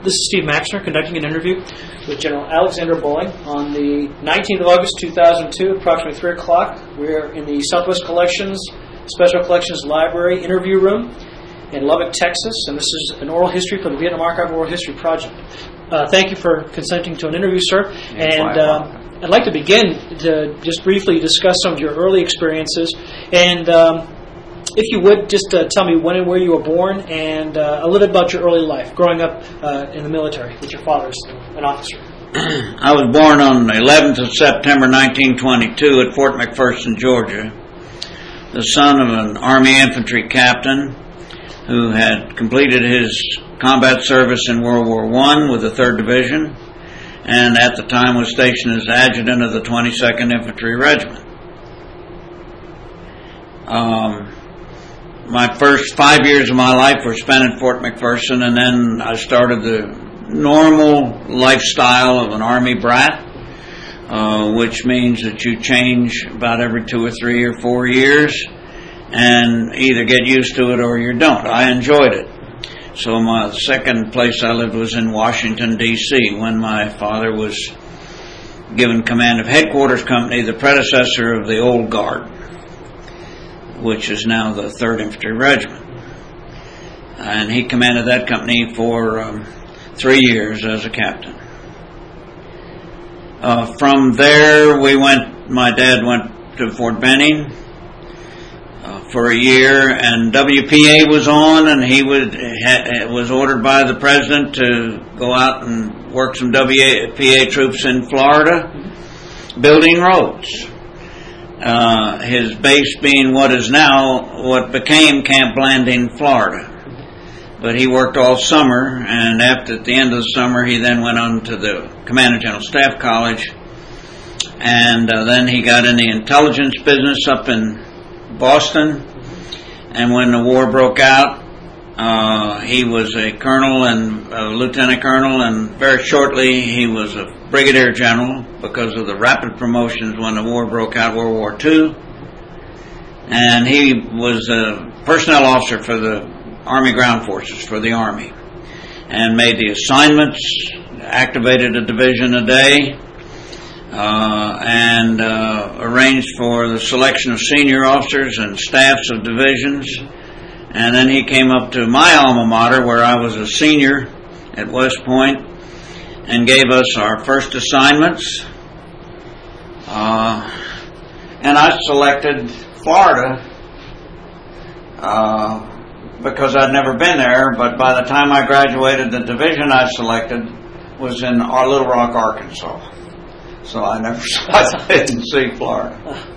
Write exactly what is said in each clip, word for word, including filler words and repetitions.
This is Steve Maxner conducting an interview with General Alexander Bolling on the nineteenth of August two thousand two, approximately three o'clock. We're in the Southwest Collections Special Collections Library interview room in Lubbock, Texas, and this is an oral history for the Vietnam Archive Oral History Project. Uh, thank you for consenting to an interview, sir. And uh, I'd like to begin to just briefly discuss some of your early experiences. And um, if you would, just uh, tell me when and where you were born and uh, a little bit about your early life, growing up uh, in the military with your father as an officer. I was born on the eleventh of September nineteen twenty-two at Fort McPherson, Georgia, the son of an Army infantry captain who had completed his combat service in World War One with the third Division, and at the time was stationed as adjutant of the twenty-second Infantry Regiment. Um, my first five years of my life were spent at Fort McPherson, and then I started the normal lifestyle of an Army brat, uh, which means that you change about every two or three or four years and either get used to it or you don't. I enjoyed it. So my second place I lived was in Washington, D C, when my father was given command of Headquarters Company, the predecessor of the Old Guard, which is now the third Infantry Regiment. And he commanded that company for um, three years as a captain. Uh, from there, we went, my dad went to Fort Benning uh, for a year, and W P A was on, and he would ha, was ordered by the president to go out and work some W P A troops in Florida, building roads. Uh, his base being what is now, what became Camp Blanding, Florida. But he worked all summer, and after at the end of the summer, he then went on to the Command and General Staff College, and uh, then he got in the intelligence business up in Boston. And when the war broke out, uh, he was a colonel and a lieutenant colonel, and very shortly he was a brigadier general because of the rapid promotions when the war broke out, World War Two. And he was a personnel officer for the Army Ground Forces, for the Army, and made the assignments, activated a division a day, uh, and uh, arranged for the selection of senior officers and staffs of divisions. And then he came up to my alma mater, where I was a senior at West Point, and gave us our first assignments. Uh, and I selected Florida, uh, because I'd never been there, but by the time I graduated, the division I selected was in our Little Rock, Arkansas. So I never I didn't see Florida.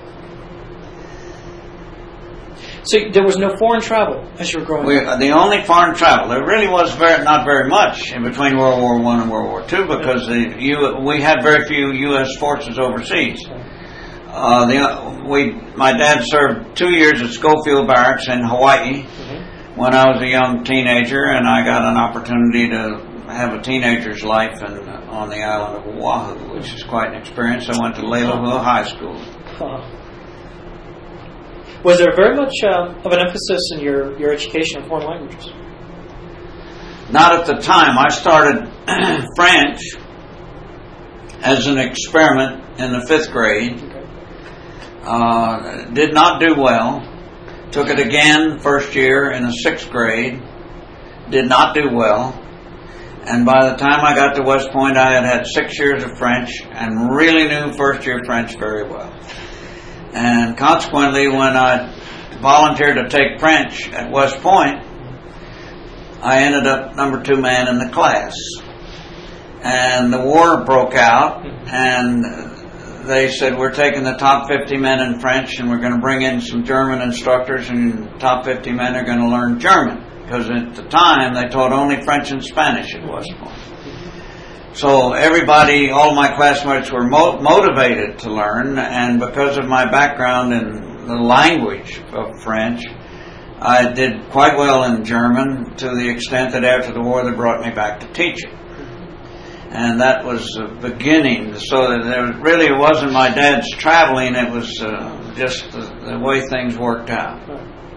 So there was no foreign travel as you were growing we, up? The only foreign travel, there really was very, not very much in between World War One and World War Two, because the U, we had very few U S forces overseas. Uh, the, we, my dad served two years at Schofield Barracks in Hawaii, mm-hmm. when I was a young teenager, and I got an opportunity to have a teenager's life in, on the island of Oahu, which is quite an experience. I went to Leilehua High School. Uh-huh. Was there very much uh, of an emphasis in your, your education in foreign languages? Not at the time. I started French as an experiment in the fifth grade. Okay. Uh, did not do well. Took it again first year in the sixth grade. Did not do well. And by the time I got to West Point, I had had six years of French and really knew first year French very well. And consequently, when I volunteered to take French at West Point, I ended up number two man in the class. And the war broke out, and they said, we're taking the top fifty men in French, and we're going to bring in some German instructors, and the top fifty men are going to learn German. Because at the time, they taught only French and Spanish at West Point. So everybody, all my classmates were mo- motivated to learn, and because of my background in the language of French, I did quite well in German, to the extent that after the war they brought me back to teaching. And that was the beginning, so that there really wasn't my dad's traveling, it was uh, just the, the way things worked out.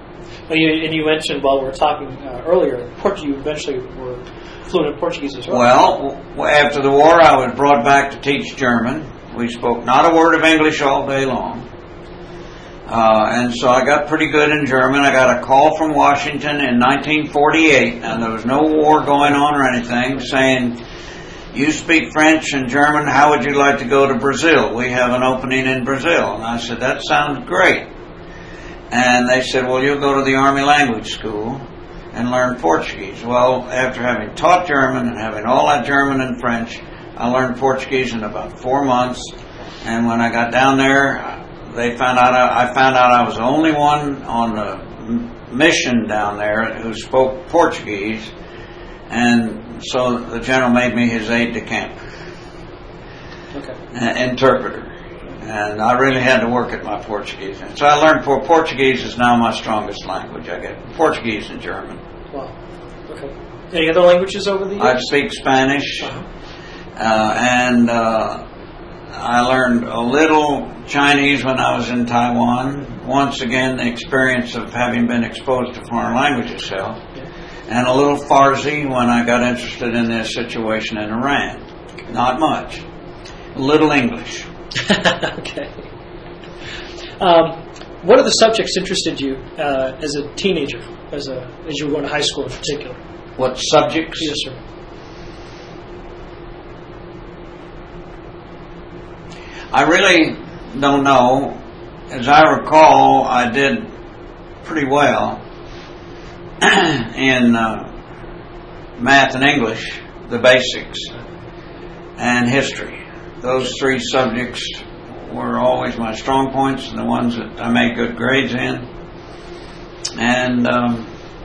Well, you, and you mentioned while we were talking uh, earlier, Portuguese, you eventually were fluent in Portuguese as well. Well, after the war, I was brought back to teach German. We spoke not a word of English all day long. Uh, and so I got pretty good in German. I got a call from Washington in nineteen forty-eight, and there was no war going on or anything, saying, you speak French and German, how would you like to go to Brazil? We have an opening in Brazil. And I said, that sounds great. And they said, well, you'll go to the Army Language School and learn Portuguese. Well, after having taught German and having all that German and French, I learned Portuguese in about four months. And when I got down there, they found out I found out I was the only one on the mission down there who spoke Portuguese, and so the general made me his aide-de-camp, okay. uh, interpreter, and I really had to work at my Portuguese. And so I learned for Portuguese is now my strongest language. I get Portuguese and German. Wow. Okay. Any other languages over the years? I speak Spanish, uh-huh. uh, and. Uh, I learned a little Chinese when I was in Taiwan. Once again, the experience of having been exposed to foreign languages itself. And a little Farsi when I got interested in this situation in Iran. Not much. A little English. Okay. Um, what other subjects interested you uh, as a teenager, as a as you were going to high school in particular? What subjects? Yes, sir. I really don't know. As I recall, I did pretty well in uh, math and English, the basics, and history. Those three subjects were always my strong points and the ones that I made good grades in. And um,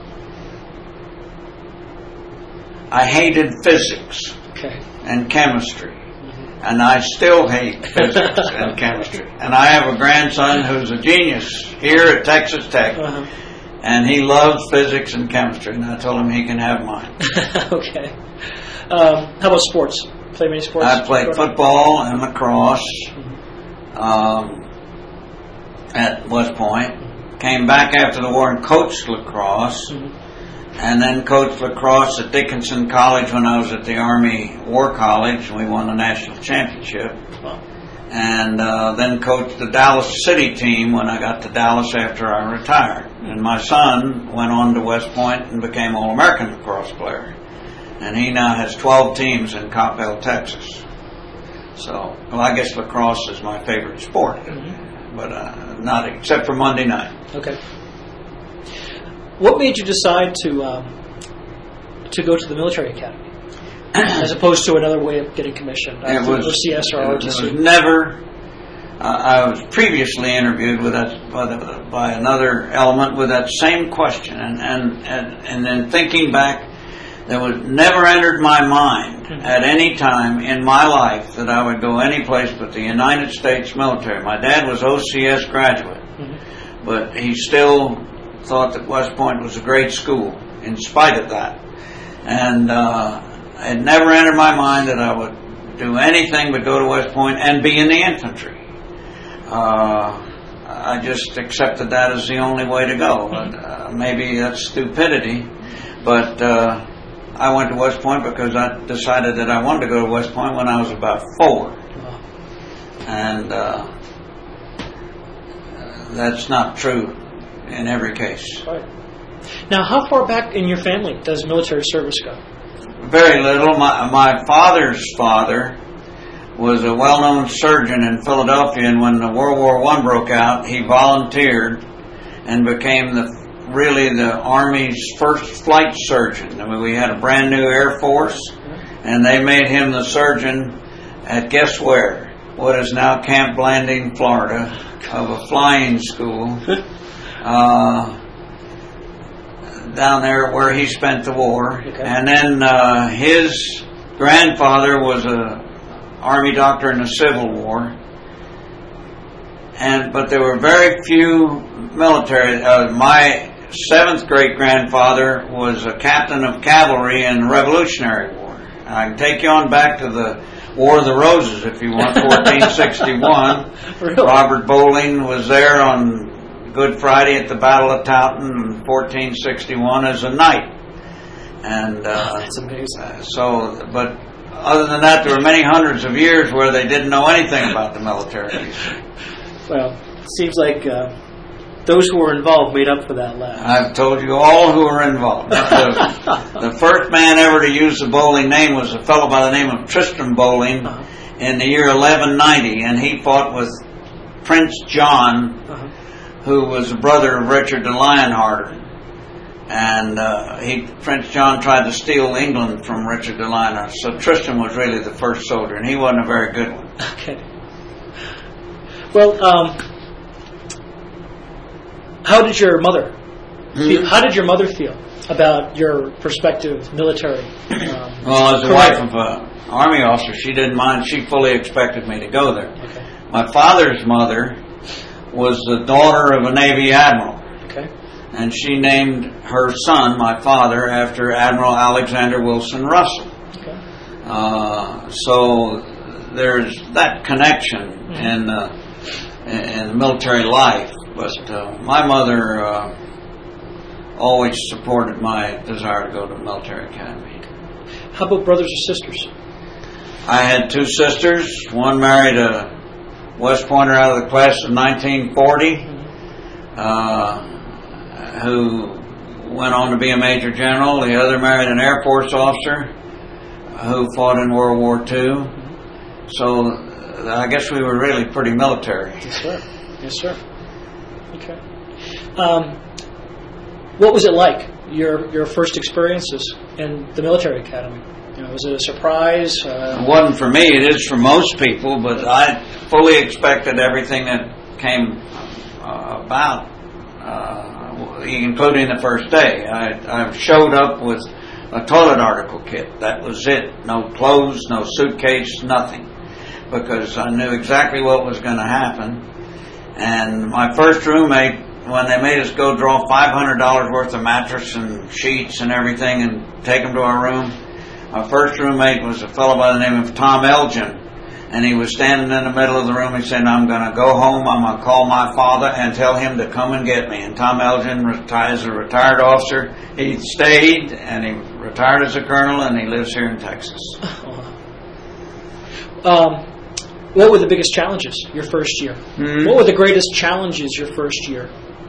I hated physics okay. and chemistry. And I still hate physics and chemistry. And I have a grandson who's a genius here at Texas Tech. Uh-huh. And he loves physics and chemistry. And I told him he can have mine. Okay. Um, how about sports? Play many sports? I played football and lacrosse mm-hmm. um, at West Point. Came back after the war and coached lacrosse. Mm-hmm. And then coached lacrosse at Dickinson College when I was at the Army War College. We won the national championship. Wow. And uh, then coached the Dallas City team when I got to Dallas after I retired. And my son went on to West Point and became All-American lacrosse player. And he now has twelve teams in Coppell, Texas. So, well, I guess lacrosse is my favorite sport. Mm-hmm. But uh, not except for Monday night. Okay. What made you decide to um, to go to the military academy as opposed to another way of getting commissioned? It was, O C S or R O T C? It was never. Uh, I was previously interviewed with that by, the, by another element with that same question, and and and, and then thinking back, that was never entered my mind mm-hmm. at any time in my life that I would go any place but the United States military. My dad was O C S graduate, mm-hmm. but he still thought that West Point was a great school in spite of that. And uh, it never entered my mind that I would do anything but go to West Point and be in the infantry. Uh, I just accepted that as the only way to go. But, uh, maybe that's stupidity, but uh, I went to West Point because I decided that I wanted to go to West Point when I was about four. And uh, that's not true in every case. Right. Now, how far back in your family does military service go? Very little. My, my father's father was a well-known surgeon in Philadelphia, and when the World War One broke out, he volunteered and became the really the Army's first flight surgeon. I mean, we had a brand new Air Force, and they made him the surgeon at guess where? What is now Camp Blanding, Florida, of a flying school. Uh, down there where he spent the war. Okay. And then uh, his grandfather was a Army doctor in the Civil War. And but there were very few military. Uh, my seventh great grandfather was a captain of cavalry in the Revolutionary War. I can take you on back to the War of the Roses if you want, fourteen sixty-one. Really? Robert Bowling was there on Good Friday at the Battle of Towton in fourteen sixty-one as a knight. And uh, oh, that's amazing. Uh, so, but other than that, there were many hundreds of years where they didn't know anything about the military. Well, it seems like uh, those who were involved made up for that last. I've told you all who were involved. The, the first man ever to use the Bowling name was a fellow by the name of Tristram Bowling uh-huh. in the year eleven ninety, and he fought with Prince John, uh-huh. who was a brother of Richard de Lionheart. And uh, he, Prince John tried to steal England from Richard de Lionheart. So Tristram was really the first soldier, and he wasn't a very good one. Okay. Well, um, how did your mother feel? Hmm? How did your mother feel about your prospective military? Um, well, as the wife of an army officer, she didn't mind. She fully expected me to go there. Okay. My father's mother was the daughter of a Navy admiral. Okay. And she named her son, my father, after Admiral Alexander Wilson Russell. Okay. Uh, so there's that connection mm-hmm. in, uh, in in military life. But uh, my mother uh, always supported my desire to go to the military academy. How about brothers or sisters? I had two sisters. One married a West Pointer out of the class of nineteen forty. Mm-hmm. Uh, who went on to be a major general. The other married an Air Force officer who fought in World War Two. So uh, I guess we were really pretty military. Yes, sir. Yes, sir. Okay. Um, what was it like, your your first experiences in the military academy? You know, was it a surprise? Uh, it wasn't for me. It is for most people, but I fully expected everything that came uh, about. Uh, including the first day. I, I showed up with a toilet article kit. That was it. No clothes, no suitcase, nothing. Because I knew exactly what was going to happen. And my first roommate, when they made us go draw five hundred dollars worth of mattress and sheets and everything and take them to our room, my first roommate was a fellow by the name of Tom Elgin. And he was standing in the middle of the room. He said, I'm going to go home. I'm going to call my father and tell him to come and get me. And Tom Elgin retired as a retired officer. He stayed, and he retired as a colonel, and he lives here in Texas. Um, what were the biggest challenges your first year? Hmm? What were the greatest challenges your first year?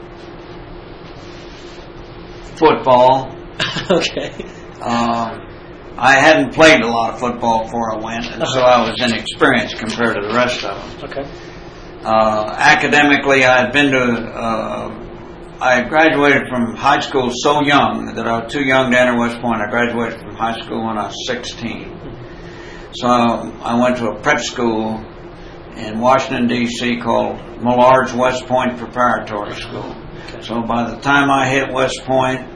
Football. Okay. Um, I hadn't played a lot of football before I went, and so I was inexperienced compared to the rest of them. Okay. Uh, academically, I had been to, uh, I had graduated from high school so young that I was too young to enter West Point. I graduated from high school when I was sixteen. So I went to a prep school in Washington, D C called Millard's West Point Preparatory School. Okay. So by the time I hit West Point,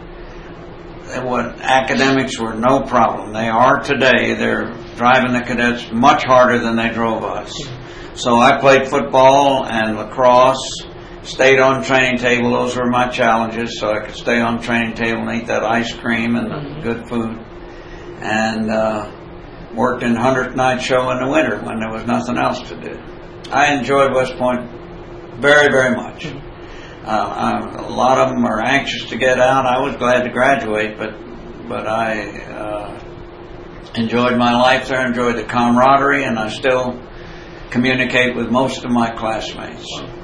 what academics were no problem. They are today. They're driving the cadets much harder than they drove us. So I played football and lacrosse, stayed on training table. Those were my challenges, so I could stay on training table and eat that ice cream and the good food. And uh, worked in hundredth Night Show in the winter when there was nothing else to do. I enjoyed West Point very, very much. Uh, a lot of them are anxious to get out. I was glad to graduate, but but I uh, enjoyed my life there, enjoyed the camaraderie, and I still communicate with most of my classmates.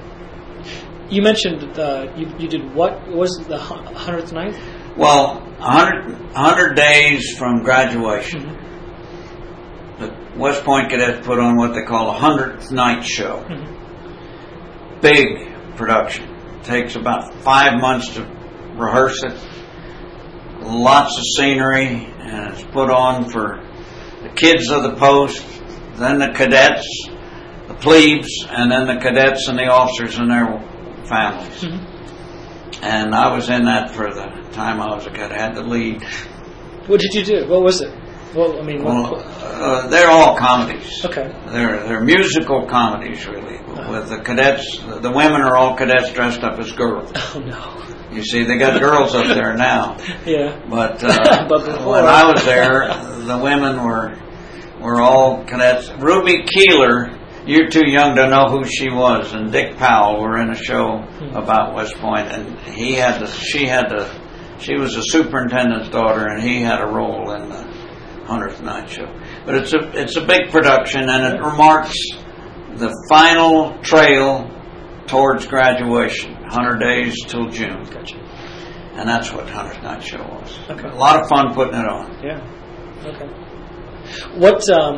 You mentioned uh, you you did what was it, the hundredth night? Well, one hundred days from graduation, mm-hmm. the West Point cadets put on what they call a hundredth night show. Mm-hmm. Big production. Takes about five months to rehearse it. Lots of scenery, and it's put on for the kids of the post, then the cadets, the plebes, and then the cadets and the officers and their families. Mm-hmm. And I was in that for the time I was a cadet. I had the lead. What did you do? What was it? Well, I mean, well, uh, they're all comedies. Okay. They're they're musical comedies, really. Uh-huh. With the cadets, the women are all cadets dressed up as girls. Oh no! You see, they got girls up there now. Yeah. But, uh, but when I was there, the women were were all cadets. Ruby Keeler you're too young to know who she was. And Dick Powell were in a show about West Point, and he had the, she had the, she was the superintendent's daughter, and he had a role in the hundredth Night Show. But it's a it's a big production, and it remarks the final trail towards graduation, one hundred days till June. Gotcha. And that's what hundredth Night Show was. Okay. A lot of fun putting it on. Yeah. Okay. What um,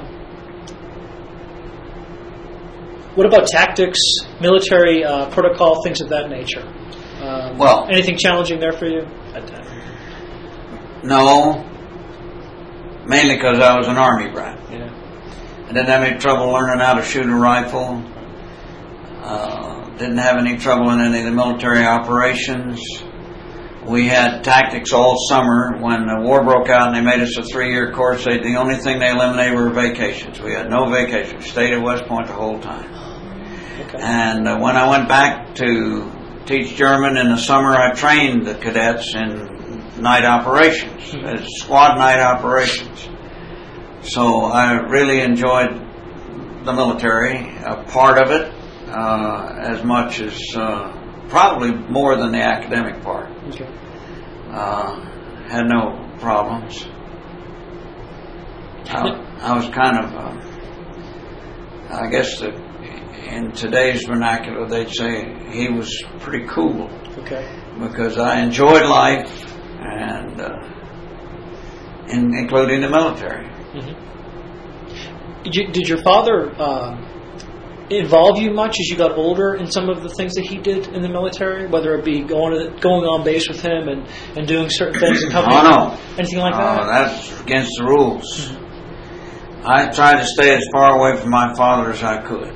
what about tactics, military uh, protocol, things of that nature? Um, well, anything challenging there for you? No. Mainly because I was an Army brat. Yeah. I didn't have any trouble learning how to shoot a rifle. Uh, didn't have any trouble in any of the military operations. We had tactics all summer. When the war broke out and they made us a three-year course, they, the only thing they eliminated were vacations. We had no vacations. We stayed at West Point the whole time. Okay. And uh, when I went back to teach German in the summer, I trained the cadets in night operations, mm-hmm. squad night operations. So I really enjoyed the military, a part of it, uh, as much as uh, probably more than the academic part. Okay. Uh, had no problems. I, I was kind of, uh, I guess that in today's vernacular they'd say he was pretty cool. Okay. Because I enjoyed life, and uh, in, including the military. Mm-hmm. Did, you, did your father um, involve you much as you got older in some of the things that he did in the military, whether it be going to the, going on base with him and, and doing certain things and helping oh, no. him? Anything like oh, that? That's against the rules. Mm-hmm. I tried to stay as far away from my father as I could,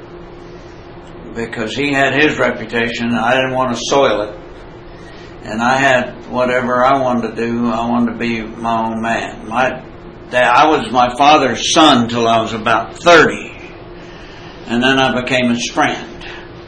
because he had his reputation and I didn't want to soil it. And I had whatever I wanted to do. I wanted to be my own man. My dad, I was my father's son till I was about thirty, and then I became a strand.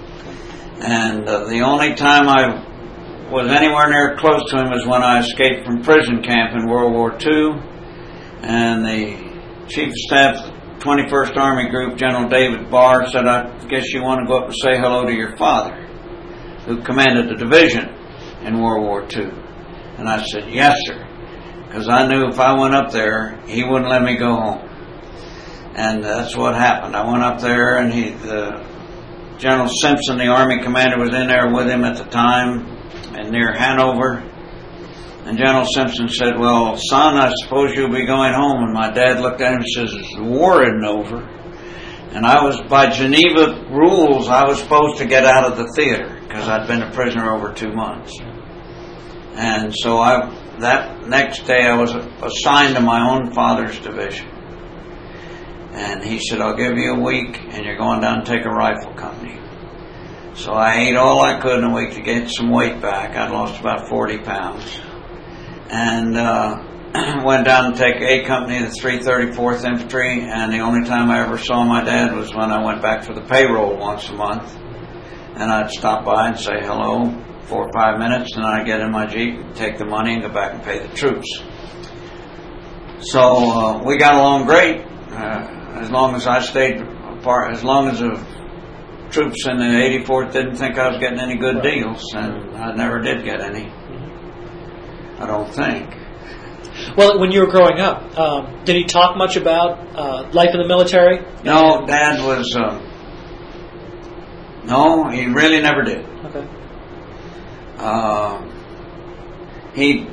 And uh, the only time I was anywhere near close to him was when I escaped from prison camp in World War Two, and the Chief of Staff, twenty-first Army Group, General David Barr, said, "I guess you want to go up and say hello to your father, who commanded the division in World War Two." And I said, "Yes, sir," because I knew if I went up there, he wouldn't let me go home. And that's what happened. I went up there, and he, the General Simpson, the Army commander, was in there with him at the time, and near Hanover. And General Simpson said, "Well, son, I suppose you'll be going home." And my dad looked at him and says, "The war isn't over." And I was, by Geneva rules, I was supposed to get out of the theater because I'd been a prisoner over two months. And so I, that next day I was assigned to my own father's division. And he said, "I'll give you a week and you're going down and take a rifle company." So I ate all I could in a week to get some weight back. I'd lost about forty pounds. And uh, went down to take A Company of the three thirty-fourth Infantry, and the only time I ever saw my dad was when I went back for the payroll once a month. And I'd stop by and say hello, four or five minutes, and then I'd get in my Jeep and take the money and go back and pay the troops. So uh, we got along great, uh, as long as I stayed apart, as long as the troops in the eighty-fourth didn't think I was getting any good deals, and I never did get any. I don't think. Well, when you were growing up, um, did he talk much about uh, life in the military? No, Dad was... Uh, no, he really never did. Okay. Uh, he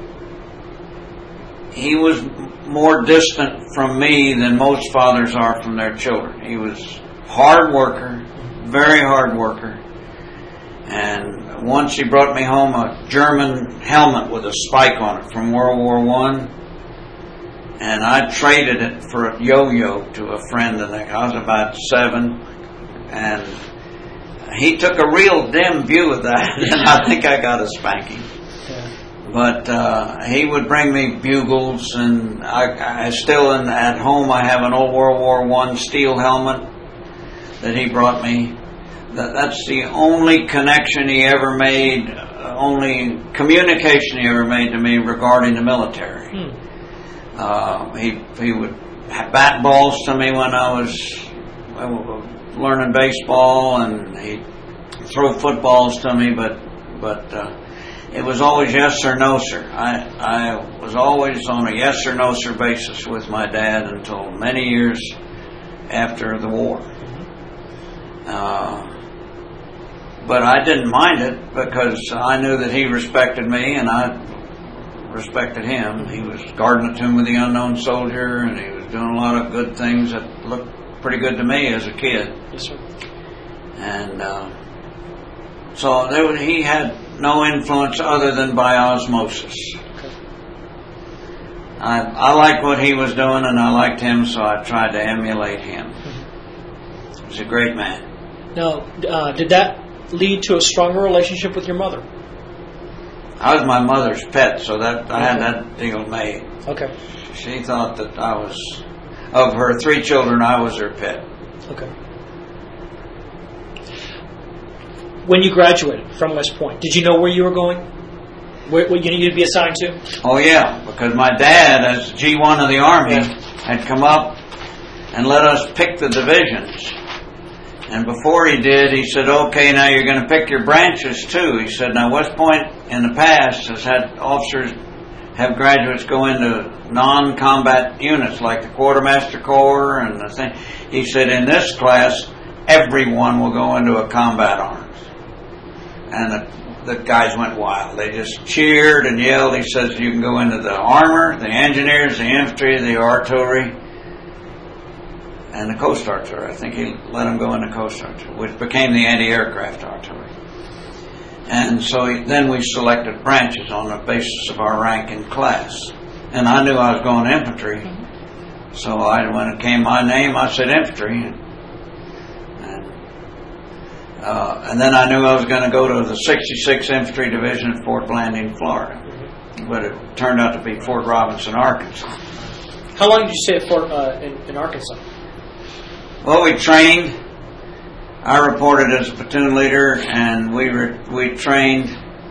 he was more distant from me than most fathers are from their children. He was hard worker, very hard worker. And once he brought me home a German helmet with a spike on it from World War One, and I traded it for a yo-yo to a friend, and I was about seven, and he took a real dim view of that, and I think I got a spanking. Yeah. But uh, he would bring me bugles, and I, I still in, at home I have an old World War One steel helmet that he brought me. That, that's the only connection he ever made, uh, only communication he ever made to me regarding the military. Hmm. Uh, he he would bat balls to me when I was uh, learning baseball, and he'd throw footballs to me, but but uh, it was always yes or no, sir. I I was always on a yes or no, sir basis with my dad until many years after the war. Uh, but I didn't mind it because I knew that he respected me and I respected him. He was guarding the tomb of the unknown soldier, and he was doing a lot of good things that looked pretty good to me as a kid. Yes, sir. And uh, so there was, he had no influence other than by osmosis. Okay. I, I liked what he was doing, and I liked him, so I tried to emulate him. Mm-hmm. He was a great man. Now, uh, did that lead to a stronger relationship with your mother? I was my mother's pet, so that I had that deal made. Okay. She thought that I was, of her three children, I was her pet. Okay. When you graduated from West Point, did you know where you were going? Where, where you needed to be assigned to? Oh yeah, because my dad, as G one of the Army, Yeah. had come up and let us pick the divisions. And before he did, he said, okay, now you're going to pick your branches too. He said, now West Point in the past has had officers have graduates go into non-combat units like the Quartermaster Corps and the thing. He said, in this class, everyone will go into a combat arms. And the, the guys went wild. They just cheered and yelled. He says, you can go into the armor, the engineers, the infantry, the artillery, and the Coast Artillery. I think he let them go into Coast Artillery, which became the anti-aircraft artillery. And so he, then we selected branches on the basis of our rank in class. And I knew I was going infantry. So I, when it came my name, I said infantry. And, uh, and then I knew I was going to go to the sixty-sixth Infantry Division at Fort Blanding, Florida. But it turned out to be Fort Robinson, Arkansas. How long did you stay at Fort uh, in, in Arkansas? Well, we trained. I reported as a platoon leader, and we re, we trained.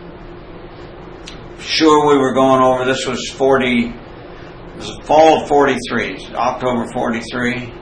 Sure, we were going over. This was forty. It was the fall of forty-three, October forty-three,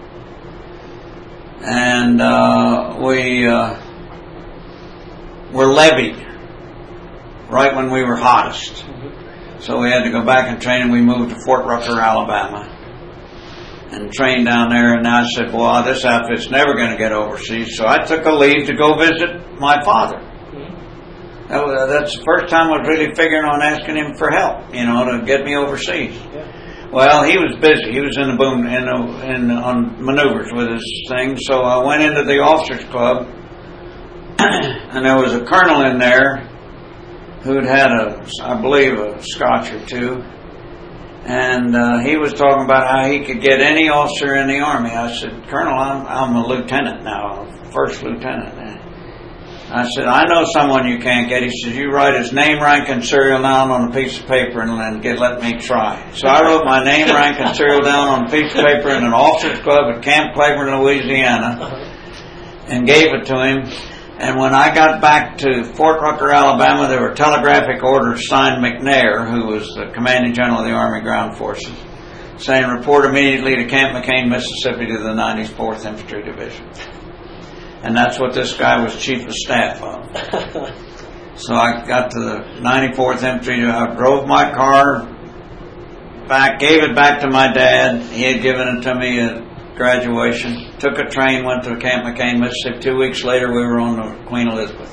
and uh, we uh, were levied right when we were hottest. Mm-hmm. So we had to go back and train, and we moved to Fort Rucker, Alabama, and trained down there. And I said, well, this outfit's never going to get overseas. So I took a leave to go visit my father. Mm-hmm. That was, that's the first time I was really figuring on asking him for help, you know, to get me overseas. Yeah. Well, he was busy. He was in the boom, in, the, in on maneuvers with his thing. So I went into the officers' club, and there was a colonel in there who'd had a, I believe, a scotch or two. And uh, he was talking about how he could get any officer in the Army. I said, Colonel, I'm, I'm a lieutenant now, first lieutenant. And I said, I know someone you can't get. He said, you write his name, rank, and serial down on a piece of paper and then get, let me try. So I wrote my name, rank, and serial down on a piece of paper in an officers' club at Camp Claiborne, Louisiana, and gave it to him. And when I got back to Fort Rucker, Alabama, there were telegraphic orders signed McNair, who was the commanding general of the Army Ground Forces, saying, report immediately to Camp McCain, Mississippi, to the ninety-fourth Infantry Division. And that's what this guy was chief of staff of. So I got to the ninety-fourth Infantry. I drove my car back, gave it back to my dad. He had given it to me at graduation. Took a train, went to Camp McCain, Mississippi. Two weeks later, we were on the Queen Elizabeth.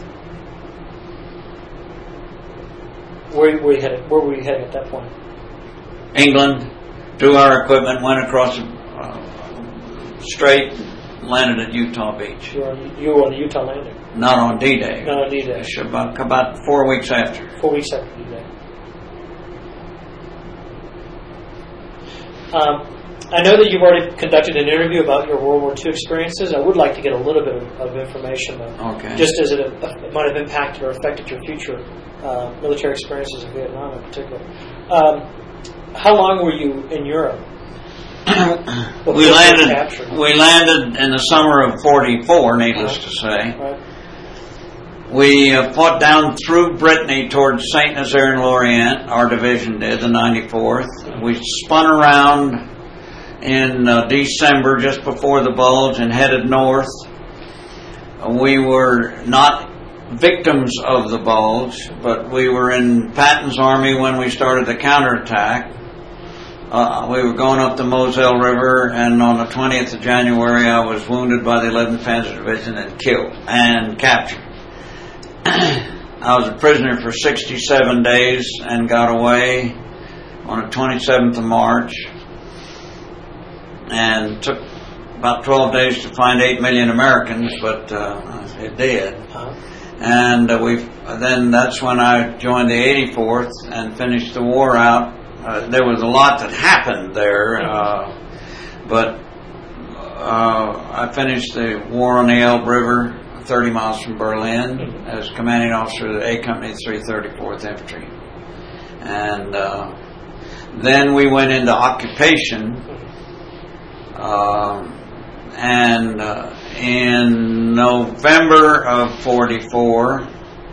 Where were you headed? Where were you heading at that point? England. Drew our equipment, went across the uh, strait, landed at Utah Beach. You were on, you were on the Utah landing? Not on D-Day. Not on D-Day. About, about four weeks after. Four weeks after D-Day. Um, I know that you've already conducted an interview about your World War Two experiences. I would like to get a little bit of, of information, though, okay. just as it, it might have impacted or affected your future uh, military experiences in Vietnam in particular. Um, how long were you in Europe? we landed. We landed in the summer of forty-four. Needless to say, right. We uh, fought down through Brittany towards Saint Nazaire and Lorient. Our division did, the ninety-fourth. We spun around in uh, December, just before the Bulge, and headed north. we were not victims of the bulge, but we were in Patton's army when we started the counterattack. Uh, we were going up the Moselle River, and on the twentieth of January, I was wounded by the eleventh Panzer Division and killed and captured. I was a prisoner for sixty-seven days and got away on the twenty-seventh of March, and took about twelve days to find eight million Americans, but uh, it did. And uh, we then that's when I joined the eighty-fourth and finished the war out. Uh, there was a lot that happened there, uh, but uh, I finished the war on the Elbe River, thirty miles from Berlin, as commanding officer of the A Company, three thirty-fourth Infantry. And uh, then we went into occupation, uh, and uh, in November of forty-four,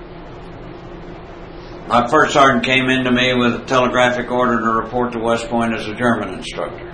my first sergeant came in to me with a telegraphic order to report to West Point as a German instructor.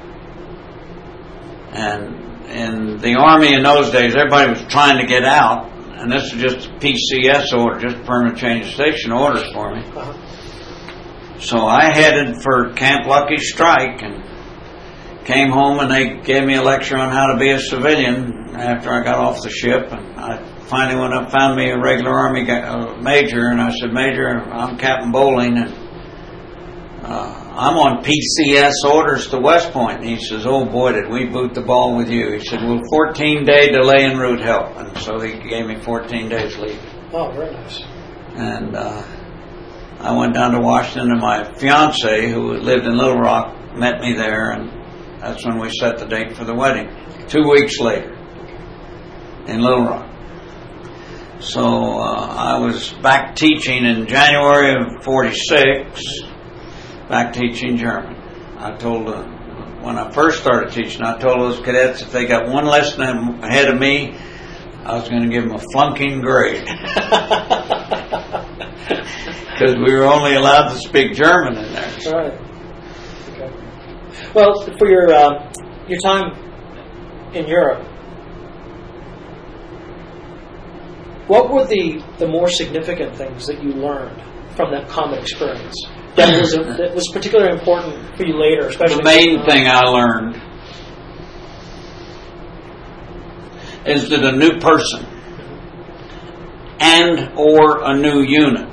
And in the Army in those days, everybody was trying to get out, and this was just a P C S order, just permanent change of station orders for me. So I headed for Camp Lucky Strike and came home, and they gave me a lecture on how to be a civilian after I got off the ship. And I finally went up, found me a regular Army guy, uh, major, and I said, "Major, I'm Captain Bowling, and uh, I'm on P C S orders to West Point." And he says, "Oh boy, did we boot the ball with you." He said, "Well, fourteen day delay en route help." And so he gave me fourteen days leave. Oh, very nice. And uh, I went down to Washington, and my fiance, who lived in Little Rock, met me there, and that's when we set the date for the wedding. Two weeks later, in Little Rock. So uh, I was back teaching in January of forty-six, back teaching German. I told, uh, when I first started teaching, I told those cadets if they got one lesson ahead of me, I was going to give them a flunking grade. Because we were only allowed to speak German in there. So. Right. Okay. Well, for your uh, your time in Europe, what were the, the more significant things that you learned from that combat experience that was a, that was particularly important for you later? Especially the main thing I learned is that a new person and or a new unit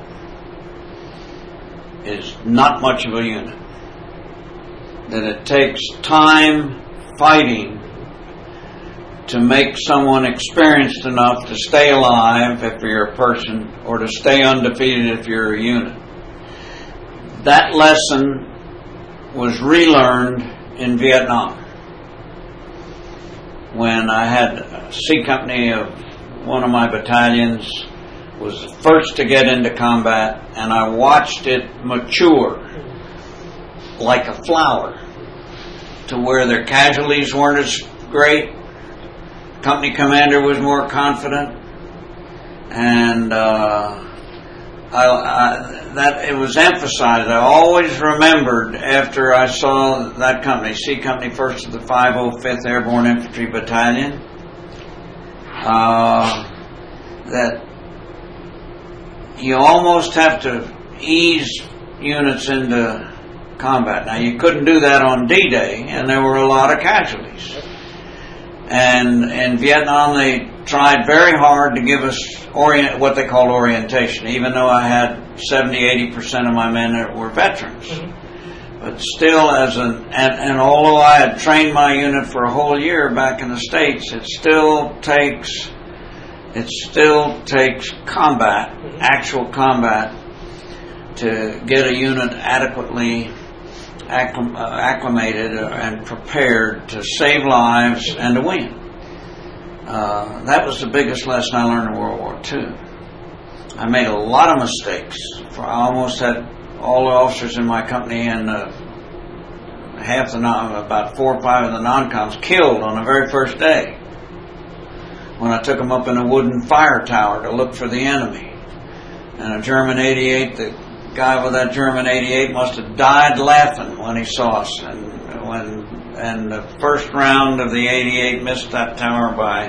is not much of a unit. That it takes time fighting to make someone experienced enough to stay alive if you're a person, or to stay undefeated if you're a unit. That lesson was relearned in Vietnam, when I had a C Company of one of my battalions was the first to get into combat, and I watched it mature like a flower to where their casualties weren't as great. Company commander was more confident, and uh, I, I, that it was emphasized. I always remembered after I saw that company, C Company, first of the five oh fifth Airborne Infantry Battalion, uh, that you almost have to ease units into combat. Now, you couldn't do that on D-Day, and there were a lot of casualties. And in Vietnam, they tried very hard to give us orient, what they called orientation, even though I had seventy, eighty percent of my men that were veterans. Mm-hmm. But still, as an and, and although I had trained my unit for a whole year back in the States, it still takes it still takes combat, mm-hmm. actual combat, to get a unit adequately acclim- uh, acclimated and prepared to save lives and to win. Uh, that was the biggest lesson I learned in World War Two. I made a lot of mistakes. For I almost had all the officers in my company and uh, half the non, about four or five of the non-coms killed on the very first day when I took them up in a wooden fire tower to look for the enemy. And a German eighty-eight, the guy with that German eighty-eight must have died laughing when he saw us. And when and the first round of the eighty-eight missed that tower by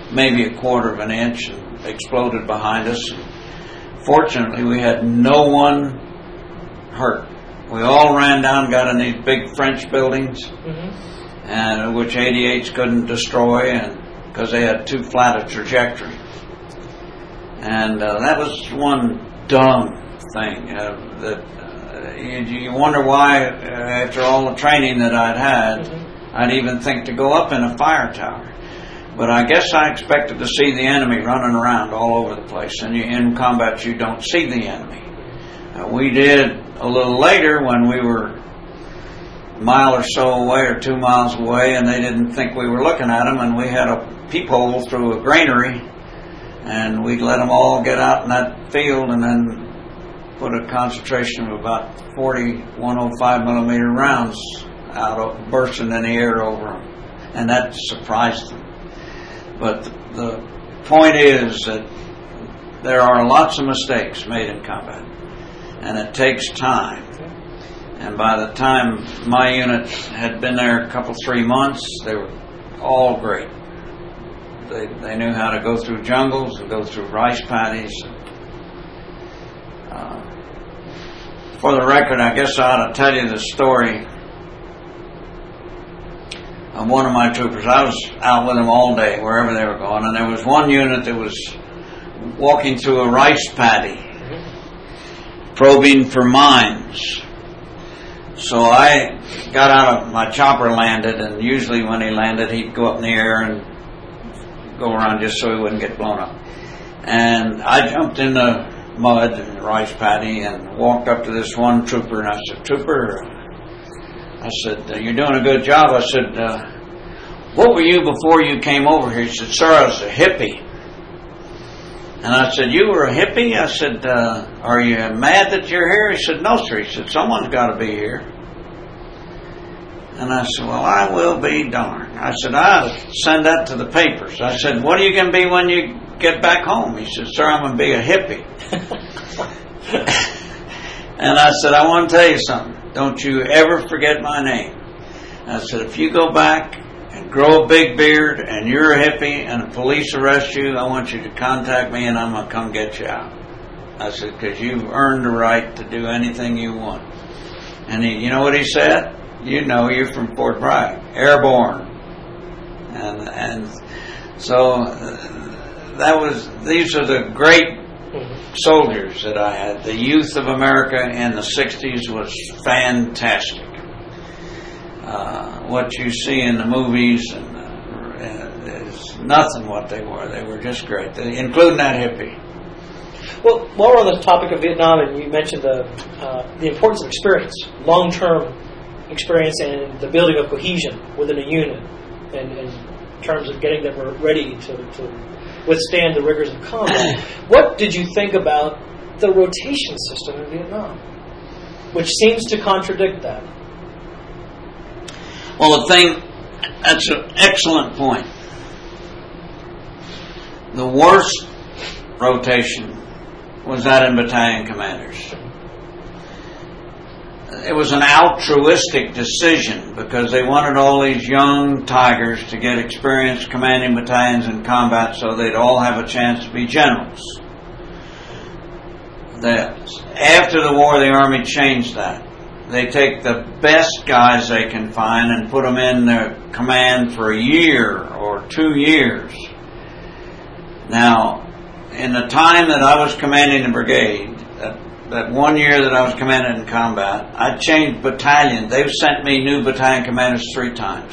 maybe a quarter of an inch and exploded behind us. Fortunately, we had no one hurt. We all ran down, got in these big French buildings, mm-hmm. and which eighty-eights couldn't destroy, and because they had too flat a trajectory. And uh, that was one dumb thing uh, that uh, you, you wonder why, uh, after all the training that I'd had, mm-hmm. I'd even think to go up in a fire tower. But I guess I expected to see the enemy running around all over the place. And you, in combat, you don't see the enemy. Uh, we did a little later when we were a mile or so away or two miles away, and they didn't think we were looking at them, and we had a peephole through a granary, and we'd let them all get out in that field and then put a concentration of about forty one oh five millimeter rounds out, bursting in the air over them. And that surprised them. But the, the point is that there are lots of mistakes made in combat, and it takes time. And by the time my unit had been there a couple, three months, they were all great. They they knew how to go through jungles and go through rice paddies. Uh, for the record, I guess I ought to tell you the story of one of my troopers. I was out with them all day, wherever they were going, and there was one unit that was walking through a rice paddy, probing for mines. So I got out of my chopper, landed, and usually when he landed, he'd go up in the air and go around just so he wouldn't get blown up. And I jumped in the mud and the rice paddy and walked up to this one trooper, and I said, "Trooper," I said, "you're doing a good job." I said, uh, "What were you before you came over here?" He said, "Sir, I was a hippie." And I said, "You were a hippie?" I said, uh, "Are you mad that you're here?" He said, "No, sir." He said, "Someone's got to be here." And I said, "Well, I will be darned." I said, "I'll send that to the papers." I said, "What are you going to be when you get back home?" He said, "Sir, I'm going to be a hippie." And I said, "I want to tell you something. Don't you ever forget my name." I said, "If you go back and grow a big beard and you're a hippie and the police arrest you, I want you to contact me and I'm going to come get you out." I said, "Because you've earned the right to do anything you want." And he, you know what he said? "You know, you're from Fort Bragg, airborne." And and so uh, that was, these are the great soldiers that I had. The youth of America in the sixties was fantastic. Uh, what you see in the movies and uh, is nothing what they were. They were just great, they, including that hippie. Well, while we're on the topic of Vietnam, and you mentioned the uh, the importance of experience, long-term experience, and the building of cohesion within a unit, and in terms of getting them ready to, to withstand the rigors of combat. What did you think about the rotation system in Vietnam, which seems to contradict that? Well, the thing, that's an excellent point. The worst rotation was that in battalion commanders. It was an altruistic decision because they wanted all these young tigers to get experience commanding battalions in combat so they'd all have a chance to be generals. That after the war, the Army changed that. They take the best guys they can find and put them in their command for a year or two years. Now, in the time that I was commanding the brigade, that, that one year that I was commanding in combat, I changed battalion. They've sent me new battalion commanders three times.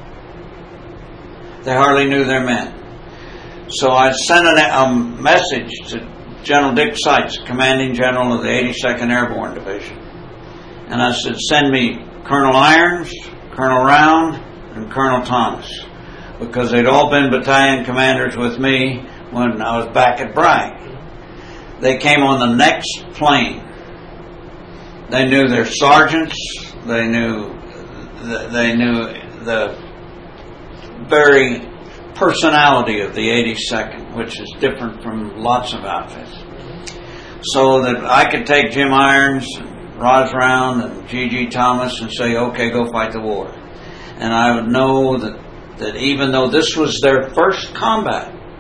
They hardly knew their men. So I sent a, a message to General Dick Seitz, commanding general of the eighty-second Airborne Division. And I said, "Send me Colonel Irons, Colonel Round, and Colonel Thomas," because they'd all been battalion commanders with me when I was back at Bragg. They came on the next plane. They knew their sergeants. They knew the, they knew the very personality of the eighty-second, which is different from lots of outfits. So that I could take Jim Irons, Roz Round, and G G Thomas and say, "Okay, go fight the war." And I would know that, that even though this was their first combat,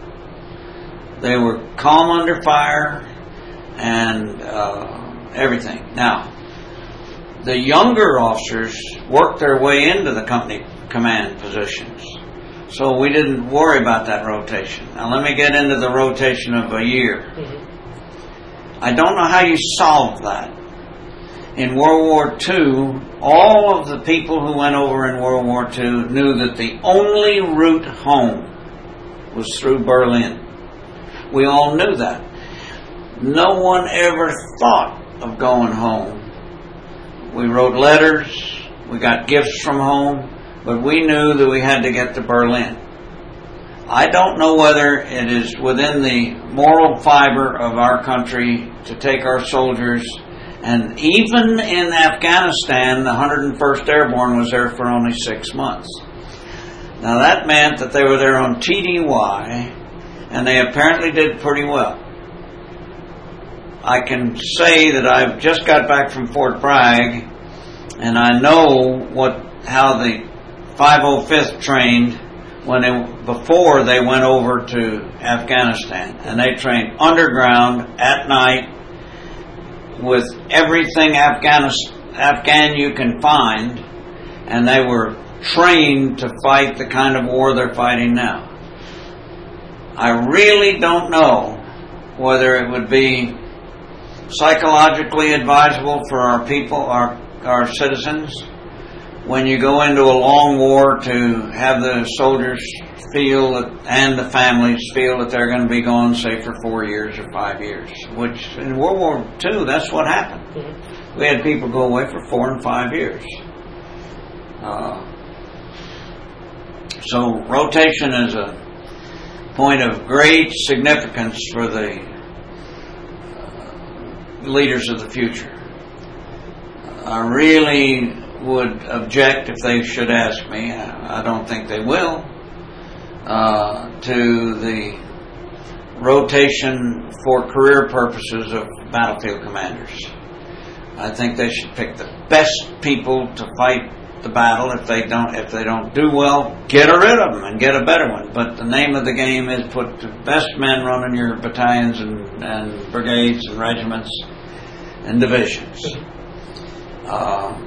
They were calm under fire and uh, everything. Now, the younger officers worked their way into the company command positions, so we didn't worry about that rotation. Now let me get into the rotation of a year. Mm-hmm. I don't know how you solve that. In World War Two, all of the people who went over in World War Two knew that the only route home was through Berlin. We all knew that. No one ever thought of going home. We wrote letters, we got gifts from home, but we knew that we had to get to Berlin. I don't know whether it is within the moral fiber of our country to take our soldiers, and even in Afghanistan, the one hundred first Airborne was there for only six months. Now that meant that they were there on T D Y, and they apparently did pretty well. I can say that I've just got back from Fort Bragg, and I know what how the five oh fifth trained when they, before they went over to Afghanistan, and they trained underground at night with everything Afghanis, Afghan you can find, and they were trained to fight the kind of war they're fighting now. I really don't know whether it would be psychologically advisable for our people, our our citizens, when you go into a long war, to have the soldiers feel that, and the families feel that they're going to be gone, say, for four years or five years. Which in World War Two, that's what happened. Mm-hmm. We had people go away for four and five years. Uh, so rotation is a point of great significance for the leaders of the future. I really would object, if they should ask me, I don't think they will, uh, to the rotation for career purposes of battlefield commanders. I think they should pick the best people to fight the battle. If they don't, if they don't do well, get rid of them and get a better one. But the name of the game is put the best men running your battalions and, and brigades and regiments and divisions. Uh,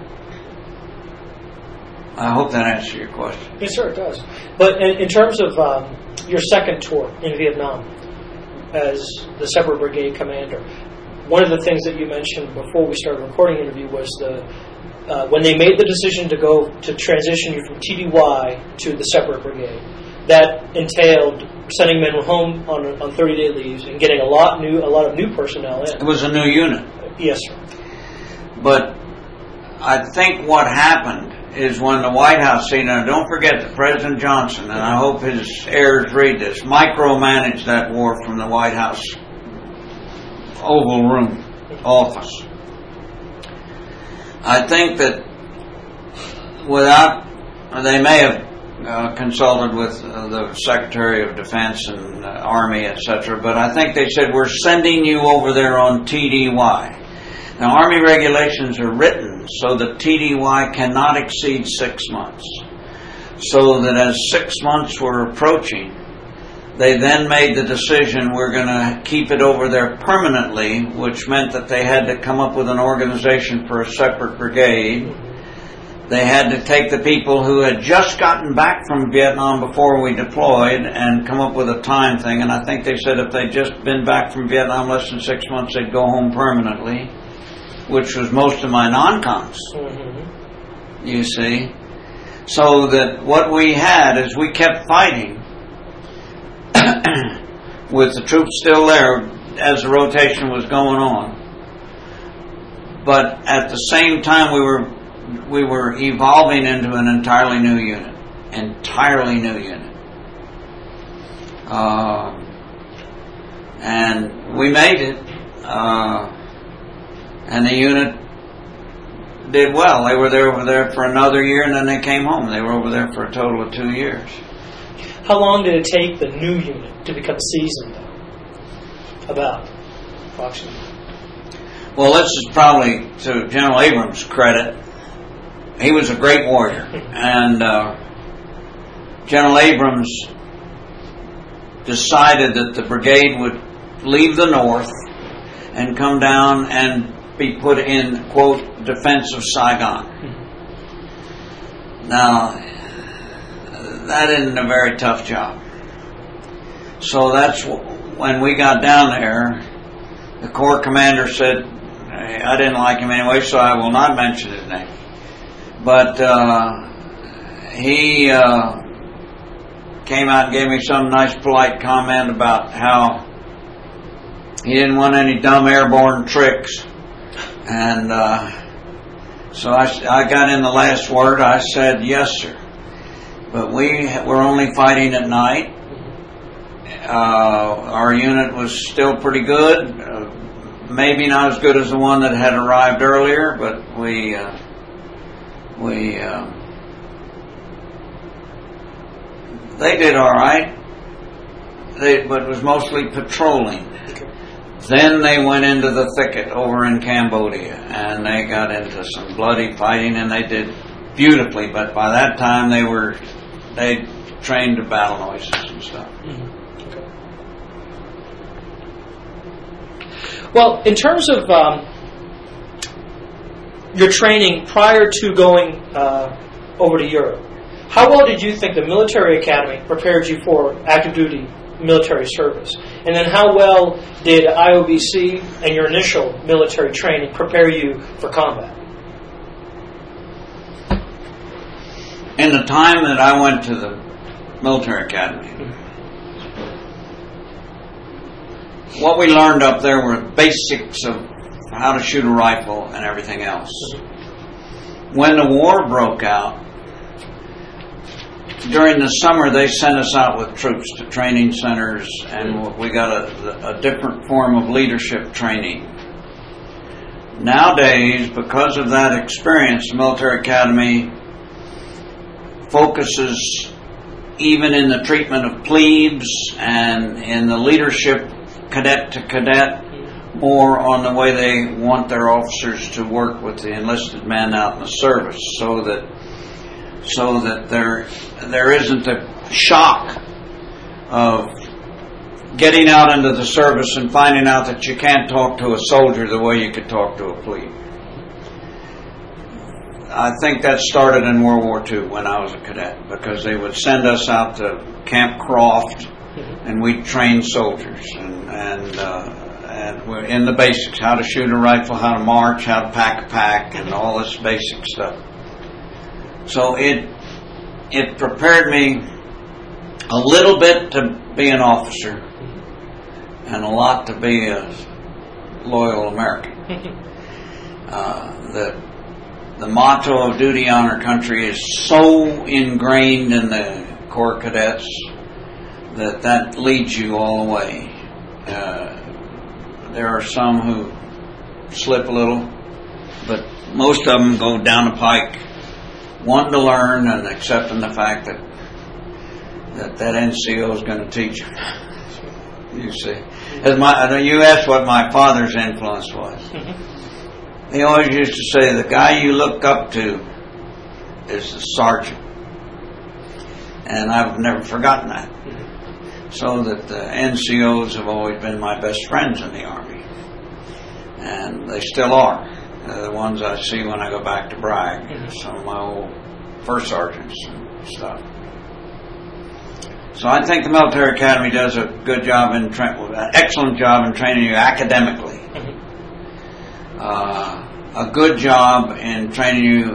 I hope that answers your question. Yes, sir, it does. But in, in terms of um, your second tour in Vietnam as the separate brigade commander, one of the things that you mentioned before we started recording the interview was the uh, when they made the decision to go to transition you from T D Y to the separate brigade, that entailed sending men home on on thirty-day leaves and getting a lot new a lot of new personnel in. It was a new unit. Yes, sir. But I think what happened is when the White House, see, now don't forget that President Johnson, and I hope his heirs read this, micromanaged that war from the White House Oval Room office. I think that without, they may have uh, consulted with uh, the Secretary of Defense and uh, Army, et cetera, but I think they said, we're sending you over there on T D Y. Now, Army regulations are written so that T D Y cannot exceed six months. So that as six months were approaching, they then made the decision, we're going to keep it over there permanently, which meant that they had to come up with an organization for a separate brigade. They had to take the people who had just gotten back from Vietnam before we deployed and come up with a time thing. And I think they said if they'd just been back from Vietnam less than six months, they'd go home permanently, which was most of my non-coms, mm-hmm. you see. So that what we had is we kept fighting with the troops still there as the rotation was going on. But at the same time we were we were evolving into an entirely new unit. Entirely new unit. Uh, and we made it. Uh, And the unit did well. They were there over there for another year, and then they came home. They were over there for a total of two years. How long did it take the new unit to become seasoned, though? About, approximately. Well, this is probably to General Abrams' credit. He was a great warrior. And uh, General Abrams decided that the brigade would leave the north and come down and be put in, quote, defense of Saigon. Now, that isn't a very tough job. So that's when we got down there, the Corps commander said, I didn't like him anyway, so I will not mention his name. But uh, he uh, came out and gave me some nice polite comment about how he didn't want any dumb airborne tricks. And uh, so I, I got in the last word. I said, yes, sir. But we were only fighting at night. Uh, our unit was still pretty good. Uh, maybe not as good as the one that had arrived earlier, but we... Uh, we... Uh, they did all right. They, but it was mostly patrolling. Then they went into the thicket over in Cambodia, and they got into some bloody fighting, and they did beautifully. But by that time, they were they trained to battle noises and stuff. Mm-hmm. Okay. Well, in terms of um, your training prior to going uh, over to Europe, how well did you think the military academy prepared you for active duty military service? And then how well did I O B C and your initial military training prepare you for combat? In the time that I went to the military academy, what we learned up there were basics of how to shoot a rifle and everything else. When the war broke out, during the summer, they sent us out with troops to training centers, and we got a, a different form of leadership training. Nowadays, because of that experience, the military academy focuses, even in the treatment of plebes and in the leadership cadet to cadet, more on the way they want their officers to work with the enlisted men out in the service, so that so that there there isn't a shock of getting out into the service and finding out that you can't talk to a soldier the way you could talk to a plebe. I think that started in World War Two when I was a cadet, because they would send us out to Camp Croft, and we'd train soldiers and and, uh, and we're in the basics: how to shoot a rifle, how to march, how to pack a pack, and all this basic stuff. So it it prepared me a little bit to be an officer, and a lot to be a loyal American. Uh, the the motto of duty, honor, country is so ingrained in the Corps cadets that that leads you all the way. Uh, there are some who slip a little, but most of them go down the pike wanting to learn and accepting the fact that that, that N C O is going to teach them. You see, as my you asked what my father's influence was. Mm-hmm. He always used to say, the guy you look up to is the sergeant. And I've never forgotten that. Mm-hmm. So that the N C Os have always been my best friends in the Army. And they still are. They're the ones I see when I go back to Bragg. Mm-hmm. Some of my old first sergeants and stuff. So I think the military academy does a good job in tra- an excellent job in training you academically. Mm-hmm. Uh, a good job in training you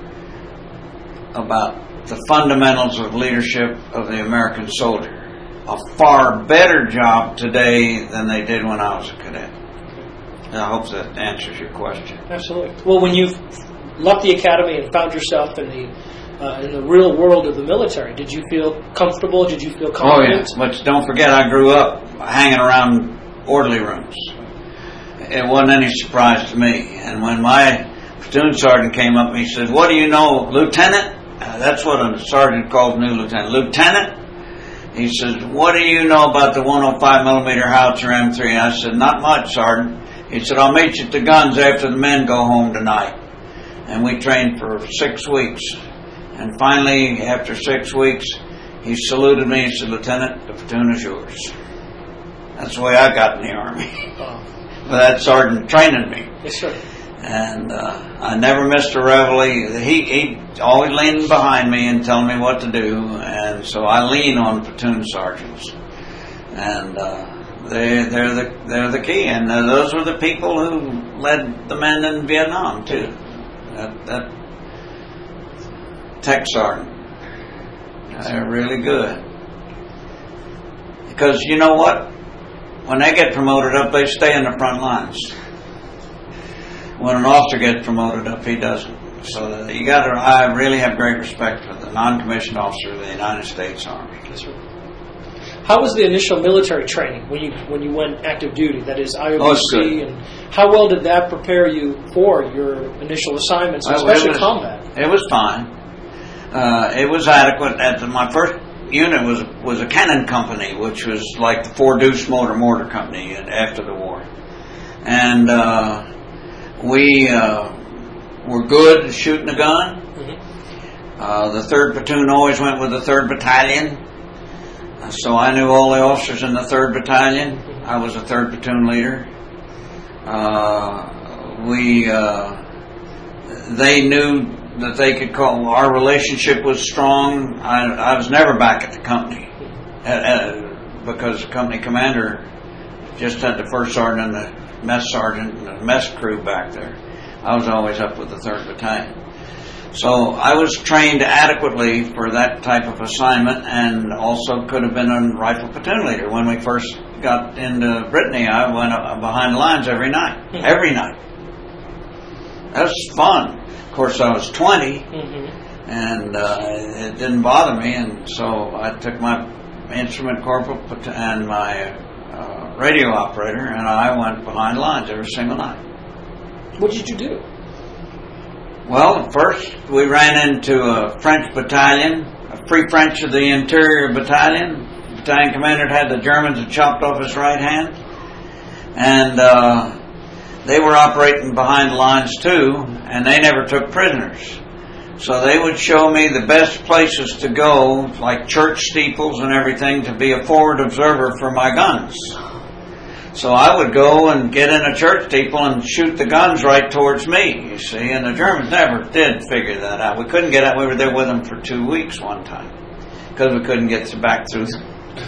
about the fundamentals of leadership of the American soldier. A far better job today than they did when I was a cadet. I hope that answers your question. Absolutely. Well, when you've left the academy and found yourself in the uh, in the real world of the military, did you feel comfortable? Did you feel confident? Oh, yeah. But don't forget, I grew up hanging around orderly rooms. It wasn't any surprise to me. And when my platoon sergeant came up and he said, "What do you know, Lieutenant?" Uh, that's what a sergeant called new lieutenant. Lieutenant? He says, "What do you know about the one oh five millimeter howitzer M three? And I said, "Not much, Sergeant." He said, "I'll meet you at the guns after the men go home tonight." And we trained for six weeks. And finally, after six weeks, he saluted me and said, "Lieutenant, the platoon is yours." That's the way I got in the Army. Oh. But that sergeant training me. Yes, sir. And uh, I never missed a reveille. He, he always leaned behind me and telling me what to do. And so I lean on platoon sergeants. And uh, they, they're, the, they're the key. And uh, those were the people who led the men in Vietnam, too. That, that tech sergeant. They're really good. Because you know what? When they get promoted up, they stay in the front lines. When an officer gets promoted up, he doesn't. So you got to. I really have great respect for the non-commissioned officer of the United States Army. Yes, sir. How was the initial military training when you when you went active duty? That is I O B C, oh, and how well did that prepare you for your initial assignments, well, especially it was, combat? It was fine. Uh, it was adequate. At the, my first unit was was a cannon company, which was like the Ford Deuce Motor Mortar Company after the war, and uh, we uh, were good at shooting a gun. Mm-hmm. Uh, the third platoon always went with the third battalion, so I knew all the officers in the third battalion. Mm-hmm. I was a third platoon leader. Uh, we uh, they knew that they could call. Our relationship was strong. I, I was never back at the company uh, uh, because the company commander just had the first sergeant and the mess sergeant and the mess crew back there. I was always up with the third battalion. So I was trained adequately for that type of assignment, and also could have been a rifle platoon leader. When we first got into Brittany, I went up behind the lines every night. Every night. That was fun. Of course, I was twenty, mm-hmm. and uh, it didn't bother me, and so I took my instrument corporal and my uh, radio operator, and I went behind lines every single night. What did you do? Well, first we ran into a French battalion, a Free French of the Interior Battalion. The battalion commander had the Germans had chopped off his right hand, and uh, they were operating behind lines too, and they never took prisoners. So they would show me the best places to go, like church steeples and everything, to be a forward observer for my guns. So I would go and get in a church steeple and shoot the guns right towards me, you see, and the Germans never did figure that out. We couldn't get out. We were there with them for two weeks one time because we couldn't get back through them.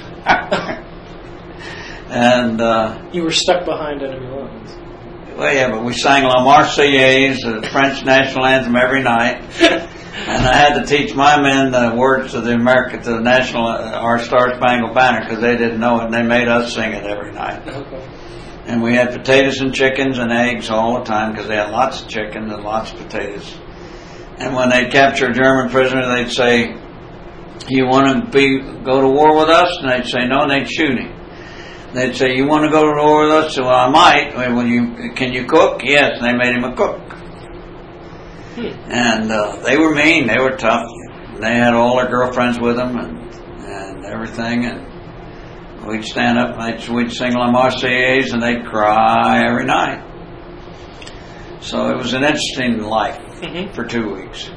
And uh, you were stuck behind enemy lines. Well, yeah, but we sang La Marseillaise, the French national anthem, every night. And I had to teach my men the words to the American, to the national, uh, Our Star Spangled Banner, because they didn't know it, and they made us sing it every night. Okay. And we had potatoes and chickens and eggs all the time, because they had lots of chicken and lots of potatoes. And when they'd capture a German prisoner, they'd say, "You want to be go to war with us?" And they'd say, "No," and they'd shoot him. They'd say, "You want to go to war with us?" So, "Well, I might." "Well, you can you cook?" "Yes." And they made him a cook. Hmm. And uh, they were mean. They were tough. They had all their girlfriends with them and and everything. And we'd stand up and they'd, we'd sing La Marseillaise, and they'd cry every night. So it was an interesting life mm-hmm. for two weeks.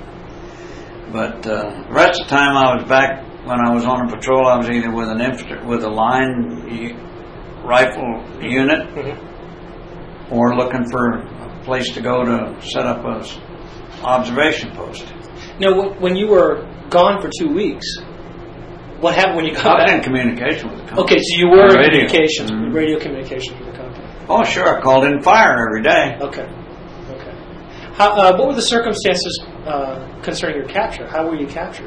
But uh, the rest of the time I was back. When I was on a patrol, I was either with an infantry, with a line u- rifle unit, mm-hmm. or looking for a place to go to set up a observation post. Now, when you were gone for two weeks, what happened when you got back? I was in communication with the company. Okay, so you were in radio. communications, Mm-hmm. radio communications with the company. Oh, sure. I called in fire every day. Okay. Okay. How, uh, what were the circumstances uh, concerning your capture? How were you captured?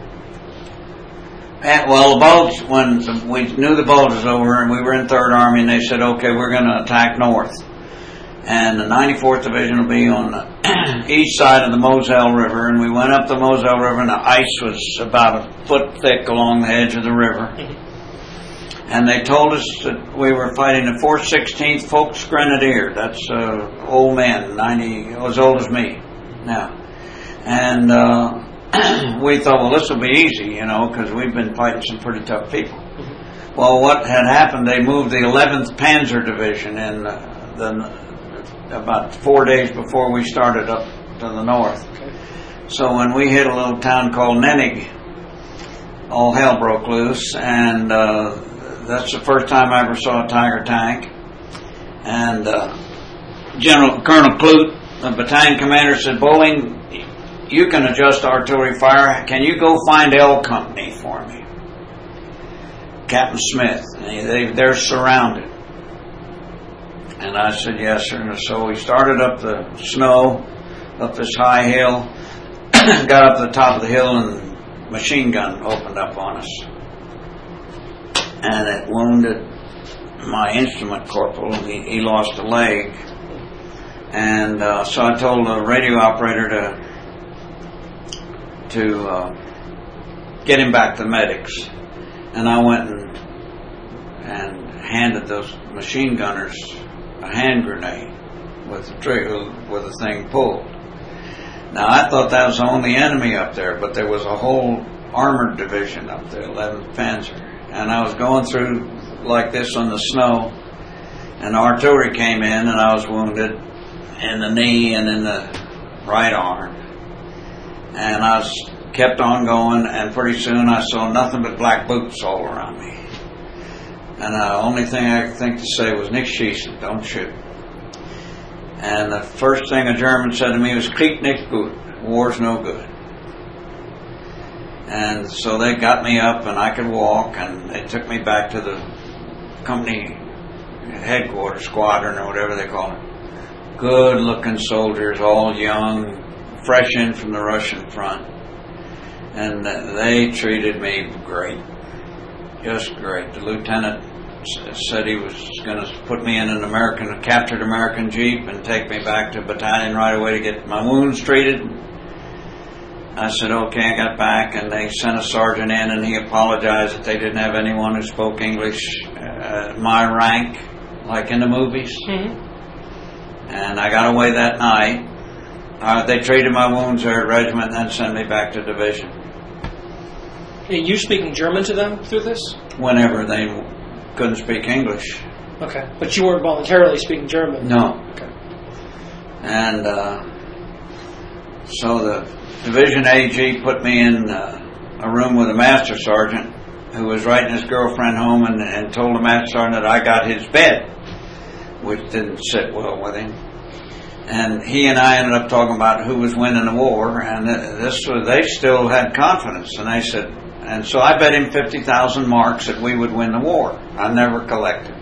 And, well, the bulge, when we knew the bulge was over and we were in Third Army, and they said, "Okay, we're going to attack north. And the ninety-fourth Division will be on the east side of the Moselle River." And we went up the Moselle River, and the ice was about a foot thick along the edge of the river. Mm-hmm. And they told us that we were fighting the four sixteenth Folks Grenadier. That's uh, old man, ninety, as old as me now. And uh, we thought, well, this will be easy, you know, because we've been fighting some pretty tough people. Mm-hmm. Well, what had happened, they moved the eleventh Panzer Division in uh, the, about four days before we started up to the north. Okay. So when we hit a little town called Nennig, all hell broke loose, and uh, that's the first time I ever saw a Tiger tank. And uh, General Colonel Clute, the battalion commander, said, "Bowling, you can adjust artillery fire. Can you go find L Company for me? Captain Smith, they, they're surrounded." And I said, "Yes, sir." And so we started up the snow, up this high hill, got up to the top of the hill, and machine gun opened up on us. And it wounded my instrument corporal, and he, he lost a leg. And uh, so I told the radio operator to to uh, get him back to medics. And I went and, and handed those machine gunners a hand grenade with the trigger, with the thing pulled. Now I thought that was the only enemy up there, but there was a whole armored division up there, eleventh Panzer. And I was going through like this on the snow, and the artillery came in, and I was wounded in the knee and in the right arm. And I was kept on going, and pretty soon I saw nothing but black boots all around me. And the only thing I could think to say was, "Nick schießen, don't shoot." And the first thing a German said to me was, "Krieg nicht gut, war's no good." And so they got me up, and I could walk, and they took me back to the company headquarters, squadron, or whatever they call it. Good-looking soldiers, all young, fresh in from the Russian front. And they treated me great, just great. The lieutenant said he was going to put me in an American, a captured American Jeep, and take me back to battalion right away to get my wounds treated. I said, "Okay." I got back, and they sent a sergeant in, and he apologized that they didn't have anyone who spoke English uh, my rank, like in the movies. Mm-hmm. And I got away that night. Uh, they treated my wounds there at regiment, and then sent me back to division. And you speaking German to them through this? Whenever they couldn't speak English. Okay, but you weren't voluntarily speaking German? No. Okay. And uh, so the Division A G put me in uh, a room with a master sergeant who was writing his girlfriend home, and, and told the master sergeant that I got his bed, which didn't sit well with him. And he and I ended up talking about who was winning the war, and this was, they still had confidence, and they said, and so I bet him fifty thousand marks that we would win the war. I never collected.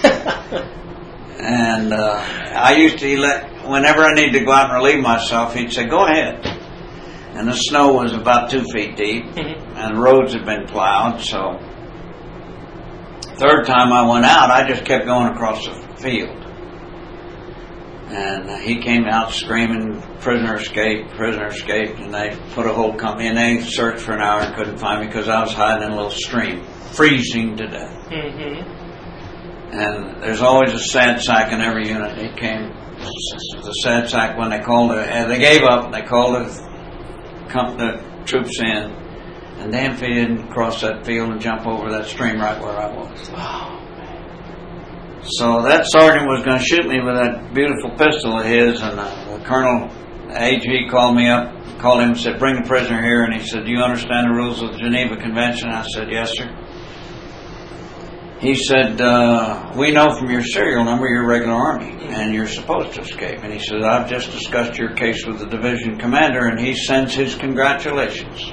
And uh, I used to, he let, whenever I needed to go out and relieve myself, he'd say, "Go ahead." And the snow was about two feet deep, mm-hmm. and the roads had been plowed, so third time I went out, I just kept going across the field. And uh, he came out screaming, "Prisoner escaped, prisoner escaped," and they put a whole company, and they searched for an hour and couldn't find me because I was hiding in a little stream, freezing to death. Mm-hmm. And there's always a sad sack in every unit. It came, the sad sack when they called it, and they gave up, they called the, the troops in, and damn if he didn't cross that field and jump over that stream right where I was. Oh. So that sergeant was going to shoot me with that beautiful pistol of his, and uh, the Colonel A G called me up, called him and said, "Bring the prisoner here." And he said, "Do you understand the rules of the Geneva Convention?" I said, "Yes, sir." He said, uh, "We know from your serial number you're regular Army, and you're supposed to escape." And he said, "I've just discussed your case with the division commander, and he sends his congratulations."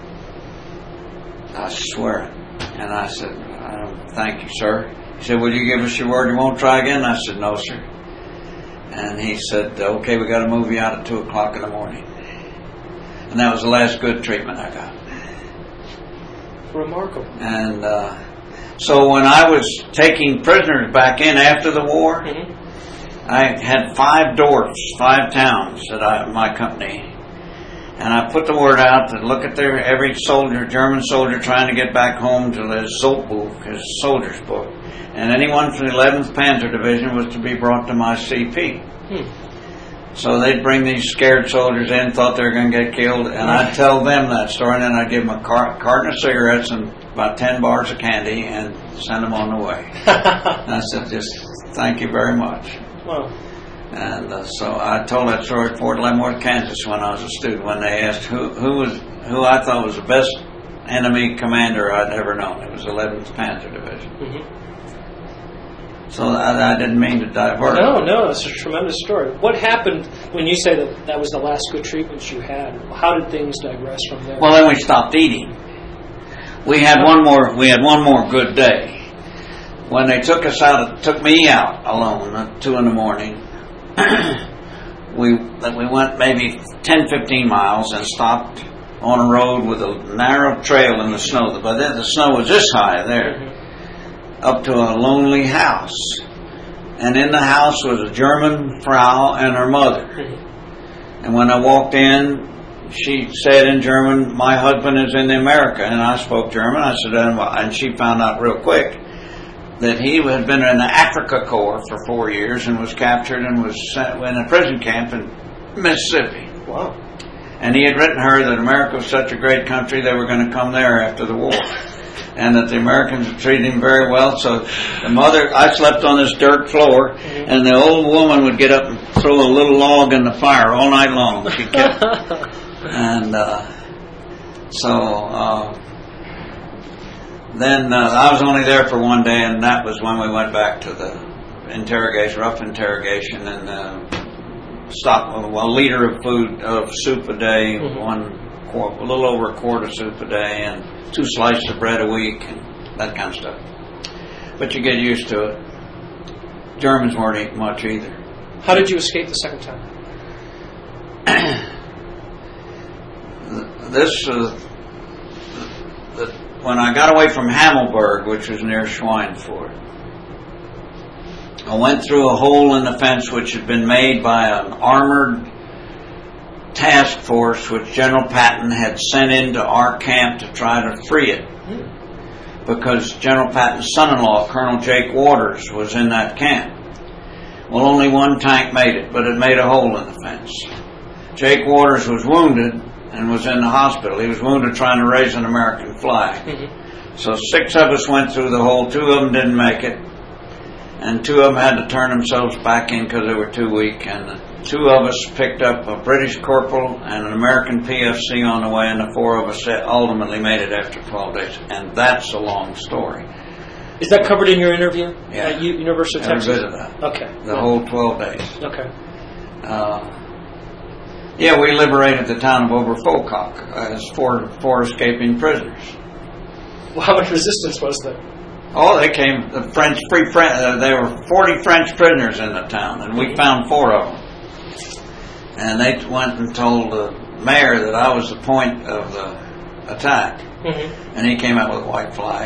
I swear it. And I said, uh, "Thank you, sir." He said, "Will you give us your word you won't try again?" I said, "No, sir." And he said, "Okay, we got to move you out at two o'clock in the morning." And that was the last good treatment I got. Remarkable. And uh, so when I was taking prisoners back in after the war, mm-hmm. I had five dorps, five towns that I, my company, and I put the word out to look at their every soldier, German soldier trying to get back home to his Zollbuch, his soldier's book. And anyone from the eleventh Panzer Division was to be brought to my C P. Hmm. So they'd bring these scared soldiers in, thought they were going to get killed, and I'd tell them that story, and then I'd give them a car- carton of cigarettes and about ten bars of candy and send them on the way. And I said, "Just thank you very much." Wow. And uh, so I told that story at Fort Leavenworth, Kansas, when I was a student, when they asked who who was who I thought was the best enemy commander I'd ever known. It was eleventh Panzer Division. Mm-hmm. So I, I didn't mean to divert. No, no, it's a tremendous story. What happened when you say that that was the last good treatments you had? How did things digress from there? Well, then we stopped eating. We had one more. We had one more good day when they took us out. Took me out alone at two in the morning. we we went maybe ten, fifteen miles and stopped on a road with a narrow trail in the snow. But then the snow was this high there. Mm-hmm. Up to a lonely house, and in the house was a German Frau and her mother. And when I walked in, she said in German, "My husband is in America," and I spoke German. I said, and she found out real quick that he had been in the Africa Corps for four years and was captured and was sent in a prison camp in Mississippi. Wow! And he had written her that America was such a great country they were going to come there after the war. And that the Americans were treating him very well. So the mother, I slept on this dirt floor, mm-hmm. and the old woman would get up and throw a little log in the fire all night long. She kept, and uh, so uh, then uh, I was only there for one day, and that was when we went back to the interrogation, rough interrogation, and uh, stopped well, a liter of food of soup a day, mm-hmm. one quart, a little over a quart of soup a day, and two slices of bread a week, and that kind of stuff. But you get used to it. Germans weren't eating much either. How did you escape the second time? this, uh, the, when I got away from Hammelburg, which was near Schweinfurt, I went through a hole in the fence which had been made by an armored task force which General Patton had sent into our camp to try to free it, because General Patton's son-in-law, Colonel Jake Waters, was in that camp. Well, only one tank made it, but it made a hole in the fence. Jake Waters was wounded and was in the hospital. He was wounded trying to raise an American flag. Mm-hmm. So six of us went through the hole. Two of them didn't make it, and two of them had to turn themselves back in because they were too weak. And two of us picked up a British corporal and an American P F C on the way, and the four of us ultimately made it after twelve days. And that's a long story. Is that covered in your interview yeah. at U- University of Every Texas? bit of that. Okay. The yeah. whole twelve days. Okay. Uh, yeah, we liberated the town of Oberfolkach as four, four escaping prisoners. Well, how much resistance was there? Oh, they came, the French, free French, uh, there were forty French prisoners in the town, and we found four of them. And they went and told the mayor that I was the point of the attack. Mm-hmm. And he came out with a white flag.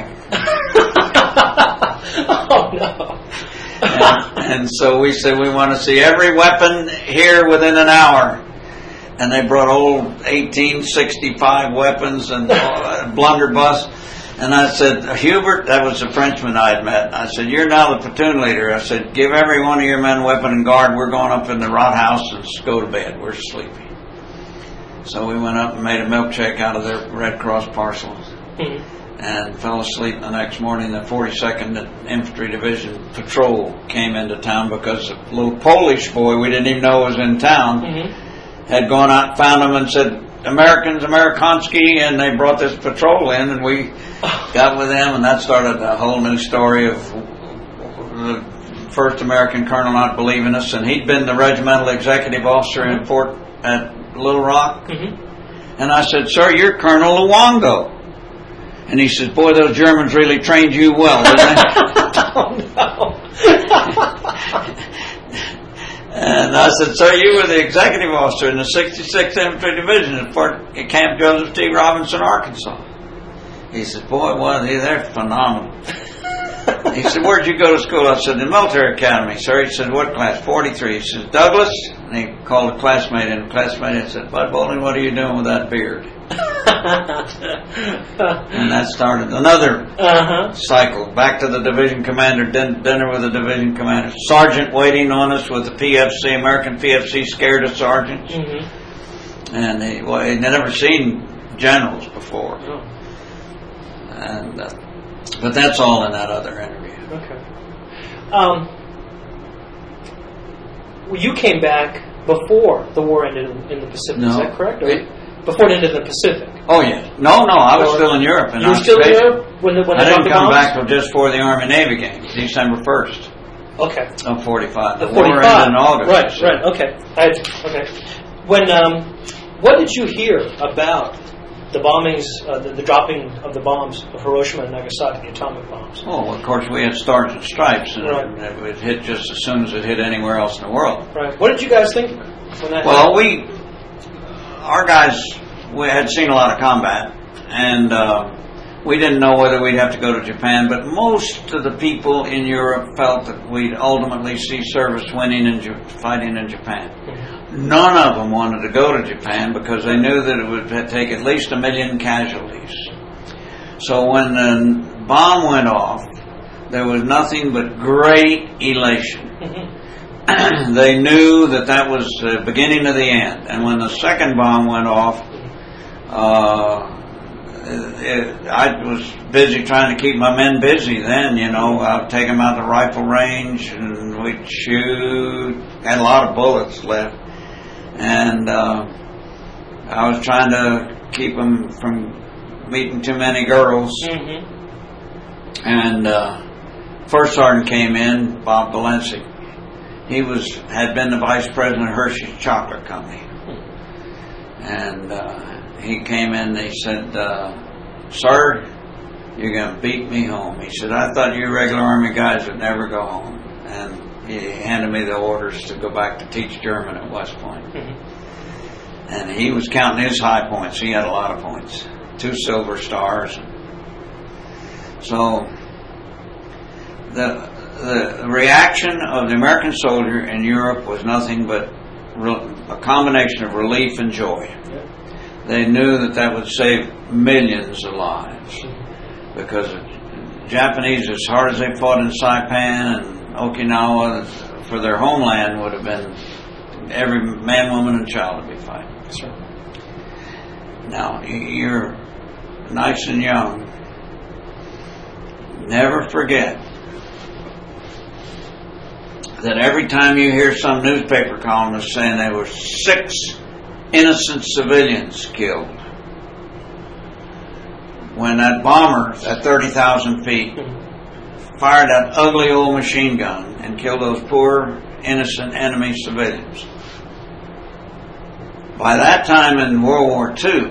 Oh, no. and, and so we said, we want to see every weapon here within an hour. And they brought old eighteen sixty-five weapons and uh, blunderbuss. And I said, Hubert, that was the Frenchman I had met. I said, you're now the platoon leader. I said, give every one of your men weapon and guard. We're going up in the rot house and go to bed. We're sleepy. So we went up and made a milkshake out of their Red Cross parcels. Mm-hmm. And fell asleep. The next morning, the forty-second Infantry Division patrol came into town because a little Polish boy we didn't even know was in town mm-hmm. had gone out, found them, and said, Americans, Amerikanski, and they brought this patrol in, and we got with them, and that started a whole new story of the first American colonel not believing us, and he'd been the regimental executive officer in Fort at Little Rock. Mm-hmm. And I said, sir, you're Colonel Luongo. And he said, boy, those Germans really trained you well, didn't they? Oh, no. And I said, sir, you were the executive officer in the sixty-sixth Infantry Division at Fort at Camp Joseph T. Robinson, Arkansas. He said, boy, well, they're phenomenal. He said, where'd you go to school? I said, the military academy, sir. He said, what class? forty-three. He said, Douglas? And he called a classmate in. A classmate and said, Bud Bowling, what are you doing with that beard? And that started another uh-huh. cycle. Back to the division commander, din- dinner with the division commander. Sergeant waiting on us with the P F C, American P F C, scared of sergeants. Mm-hmm. And he, well, he'd never seen generals before. Oh. And uh, but that's all in that other interview. Okay. Um, well, you came back before the war ended in, in the Pacific. No, is that correct? Or? It, before it ended the Pacific. Oh yeah, no, no, I was Or, still in Europe. And you were still in Europe when the, when I they didn't dropped the come bombs? back till just before the Army Navy games, December first Okay. of forty-five. The The war ended forty-five. in August. Right, so. right. Okay. I, okay. When um, what did you hear about the bombings, uh, the, the dropping of the bombs of Hiroshima and Nagasaki, the atomic bombs? Oh, of course, we had Stars and Stripes, and Right. it, it hit just as soon as it hit anywhere else in the world. Right. What did you guys think when that Well, happened? we, our guys, we had seen a lot of combat, and uh, we didn't know whether we'd have to go to Japan, but most of the people in Europe felt that we'd ultimately see service winning and Ju- fighting in Japan. None of them wanted to go to Japan because they knew that it would take at least a million casualties. So when the bomb went off, there was nothing but great elation. Mm-hmm. They knew that that was the beginning of the end. And when the second bomb went off, uh, it, I was busy trying to keep my men busy then, you know. I'd take them out to the rifle range and we'd shoot. Had a lot of bullets left. And uh, I was trying to keep them from meeting too many girls. Mm-hmm. And uh, First Sergeant came in, Bob Valenci. He was had been the vice president of Hershey's Chocolate Company. And uh, he came in and he said, uh, "Sir, you're going to beat me home." He said, "I thought you regular Army guys would never go home." And he handed me the orders to go back to teach German at West Point. Mm-hmm. And he was counting his high points. He had a lot of points. Two silver stars. So the the reaction of the American soldier in Europe was nothing but re- a combination of relief and joy. Yeah. They knew that that would save millions of lives, because the Japanese, as hard as they fought in Saipan and Okinawa for their homeland, would have been every man, woman, and child would be fighting. That's right. Now, you're nice and young. Never forget that every time you hear some newspaper columnist saying there were six innocent civilians killed, when that bomber at thirty thousand feet fired that ugly old machine gun and killed those poor innocent enemy civilians. By that time in World War Two,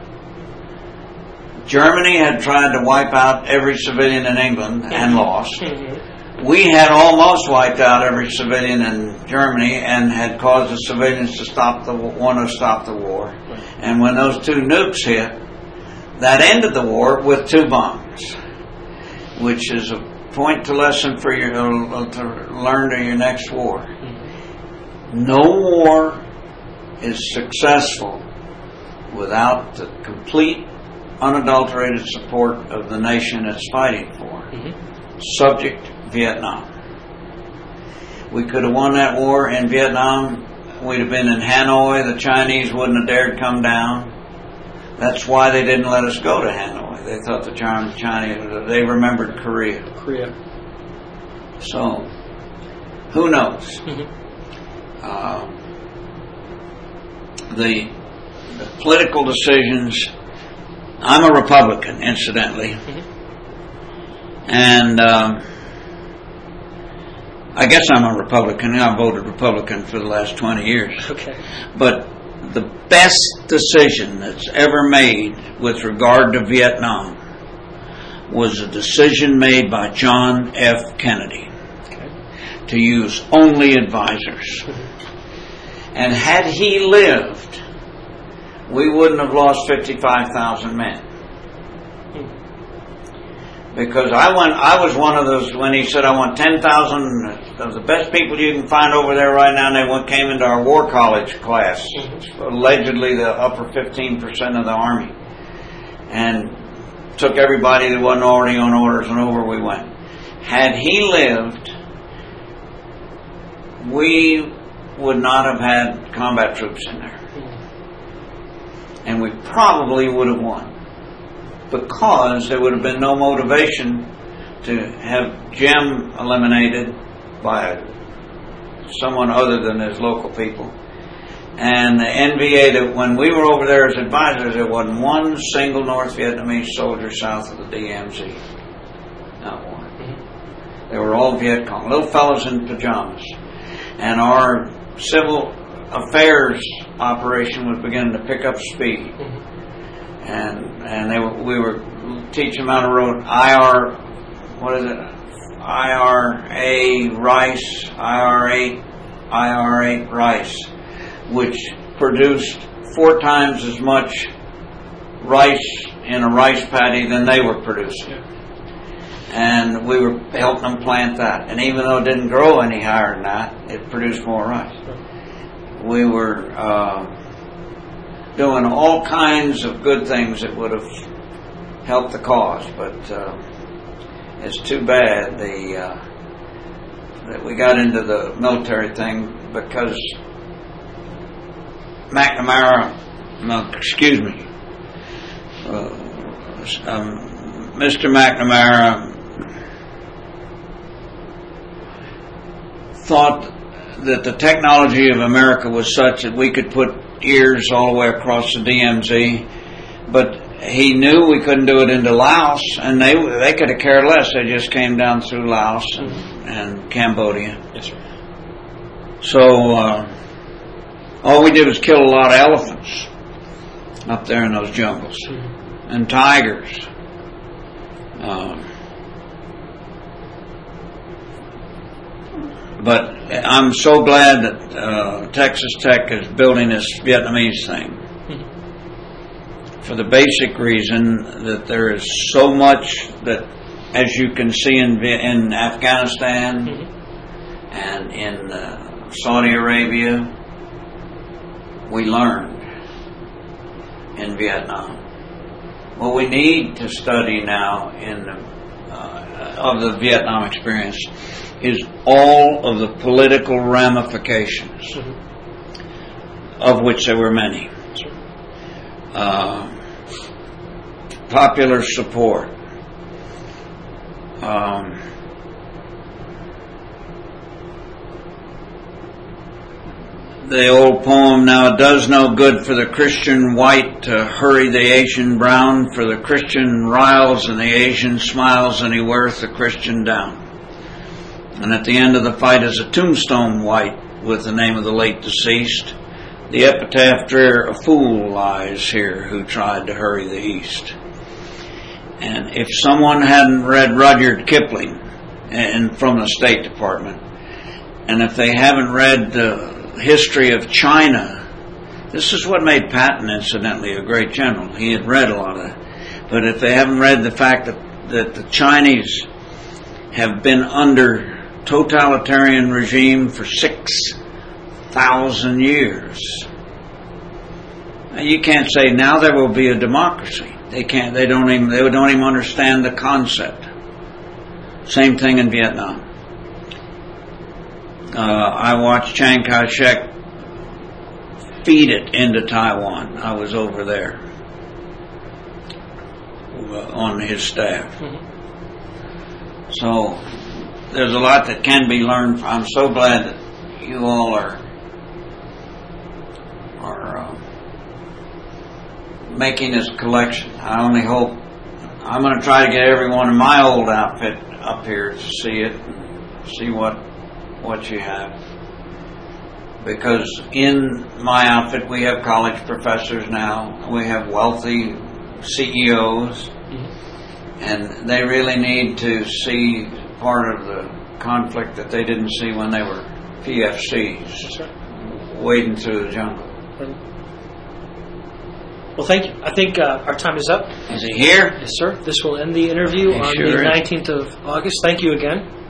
Germany had tried to wipe out every civilian in England and lost. We had almost wiped out every civilian in Germany and had caused the civilians to stop the want to stop the war. And when those two nukes hit, that ended the war with two bombs, which is a point to lesson for you uh, to learn to your next war. No war is successful without the complete, unadulterated support of the nation it's fighting for. Mm-hmm. Subject Vietnam. We could have won that war in Vietnam. We'd have been in Hanoi. The Chinese wouldn't have dared come down. That's why they didn't let us go to Hanoi. They thought the Chinese, they remembered Korea. Korea. So, who knows? Mm-hmm. Uh, the, the political decisions. I'm a Republican, incidentally, mm-hmm. and um, I guess I'm a Republican. I voted Republican for the last twenty years. Okay. But the best decision that's ever made with regard to Vietnam was a decision made by John F. Kennedy. Okay. To use only advisors. Mm-hmm. And had he lived, we wouldn't have lost fifty-five thousand men. Because I went, I was one of those, when he said, I want ten thousand of the best people you can find over there right now, and they went, came into our war college class, allegedly the upper fifteen percent of the Army, and took everybody that wasn't already on orders, and over we went. Had he lived, we would not have had combat troops in there. And we probably would have won, because there would have been no motivation to have Jim eliminated by someone other than his local people. And the N V A, that when we were over there as advisors, there wasn't one single North Vietnamese soldier south of the D M Z. Not one. Mm-hmm. They were all Viet Cong, little fellows in pajamas. And our civil affairs operation was beginning to pick up speed. Mm-hmm. And and they were, we were teaching them how to write I R, what is it? I R A rice, I R eight, I R eight rice, which produced four times as much rice in a rice paddy than they were producing. And we were helping them plant that. And even though it didn't grow any higher than that, it produced more rice. We were uh, doing all kinds of good things that would have helped the cause, but uh, it's too bad the, uh, that we got into the military thing, because McNamara, no, excuse me, uh, um, Mister McNamara thought that the technology of America was such that we could put ears all the way across the D M Z, but he knew we couldn't do it into Laos, and they they could have cared less. They just came down through Laos and, and Cambodia. Yes, sir. So uh, all we did was kill a lot of elephants up there in those jungles, mm-hmm. and tigers. Uh, but I'm so glad that uh, Texas Tech is building this Vietnamese thing. For the basic reason that there is so much that, as you can see in in Afghanistan, mm-hmm. and in uh, Saudi Arabia, we learned in Vietnam. What we need to study now in the, uh, of the Vietnam experience is all of the political ramifications, mm-hmm. of which there were many. Uh, popular support, um, the old poem, now it does no good for the Christian white to hurry the Asian brown, for the Christian riles and the Asian smiles, and he weareth the Christian down. And at the end of the fight is a tombstone white with the name of the late deceased. The epitaph there, a fool lies here who tried to hurry the East. And if someone hadn't read Rudyard Kipling, and from the State Department, and if they haven't read the history of China, this is what made Patton, incidentally, a great general. He had read a lot of that. But if they haven't read the fact that, that the Chinese have been under totalitarian regime for six thousand years, you can't say now there will be a democracy. They can't. They don't even. They don't even understand the concept. Same thing in Vietnam. Uh, I watched Chiang Kai-shek feed it into Taiwan. I was over there uh, on his staff. Mm-hmm. So there's a lot that can be learned. I'm so glad that you all are are uh, making this collection. I only hope I'm going to try to get everyone in my old outfit up here to see it, and see what what you have. Because in my outfit we have college professors now, we have wealthy C E Os, mm-hmm. and they really need to see part of the conflict that they didn't see when they were P F Cs, right. wading through the jungle. Well, thank you. I think uh, our time is up. Is he here? Yes, sir. This will end the interview He on sure the is. nineteenth of August. Thank you again.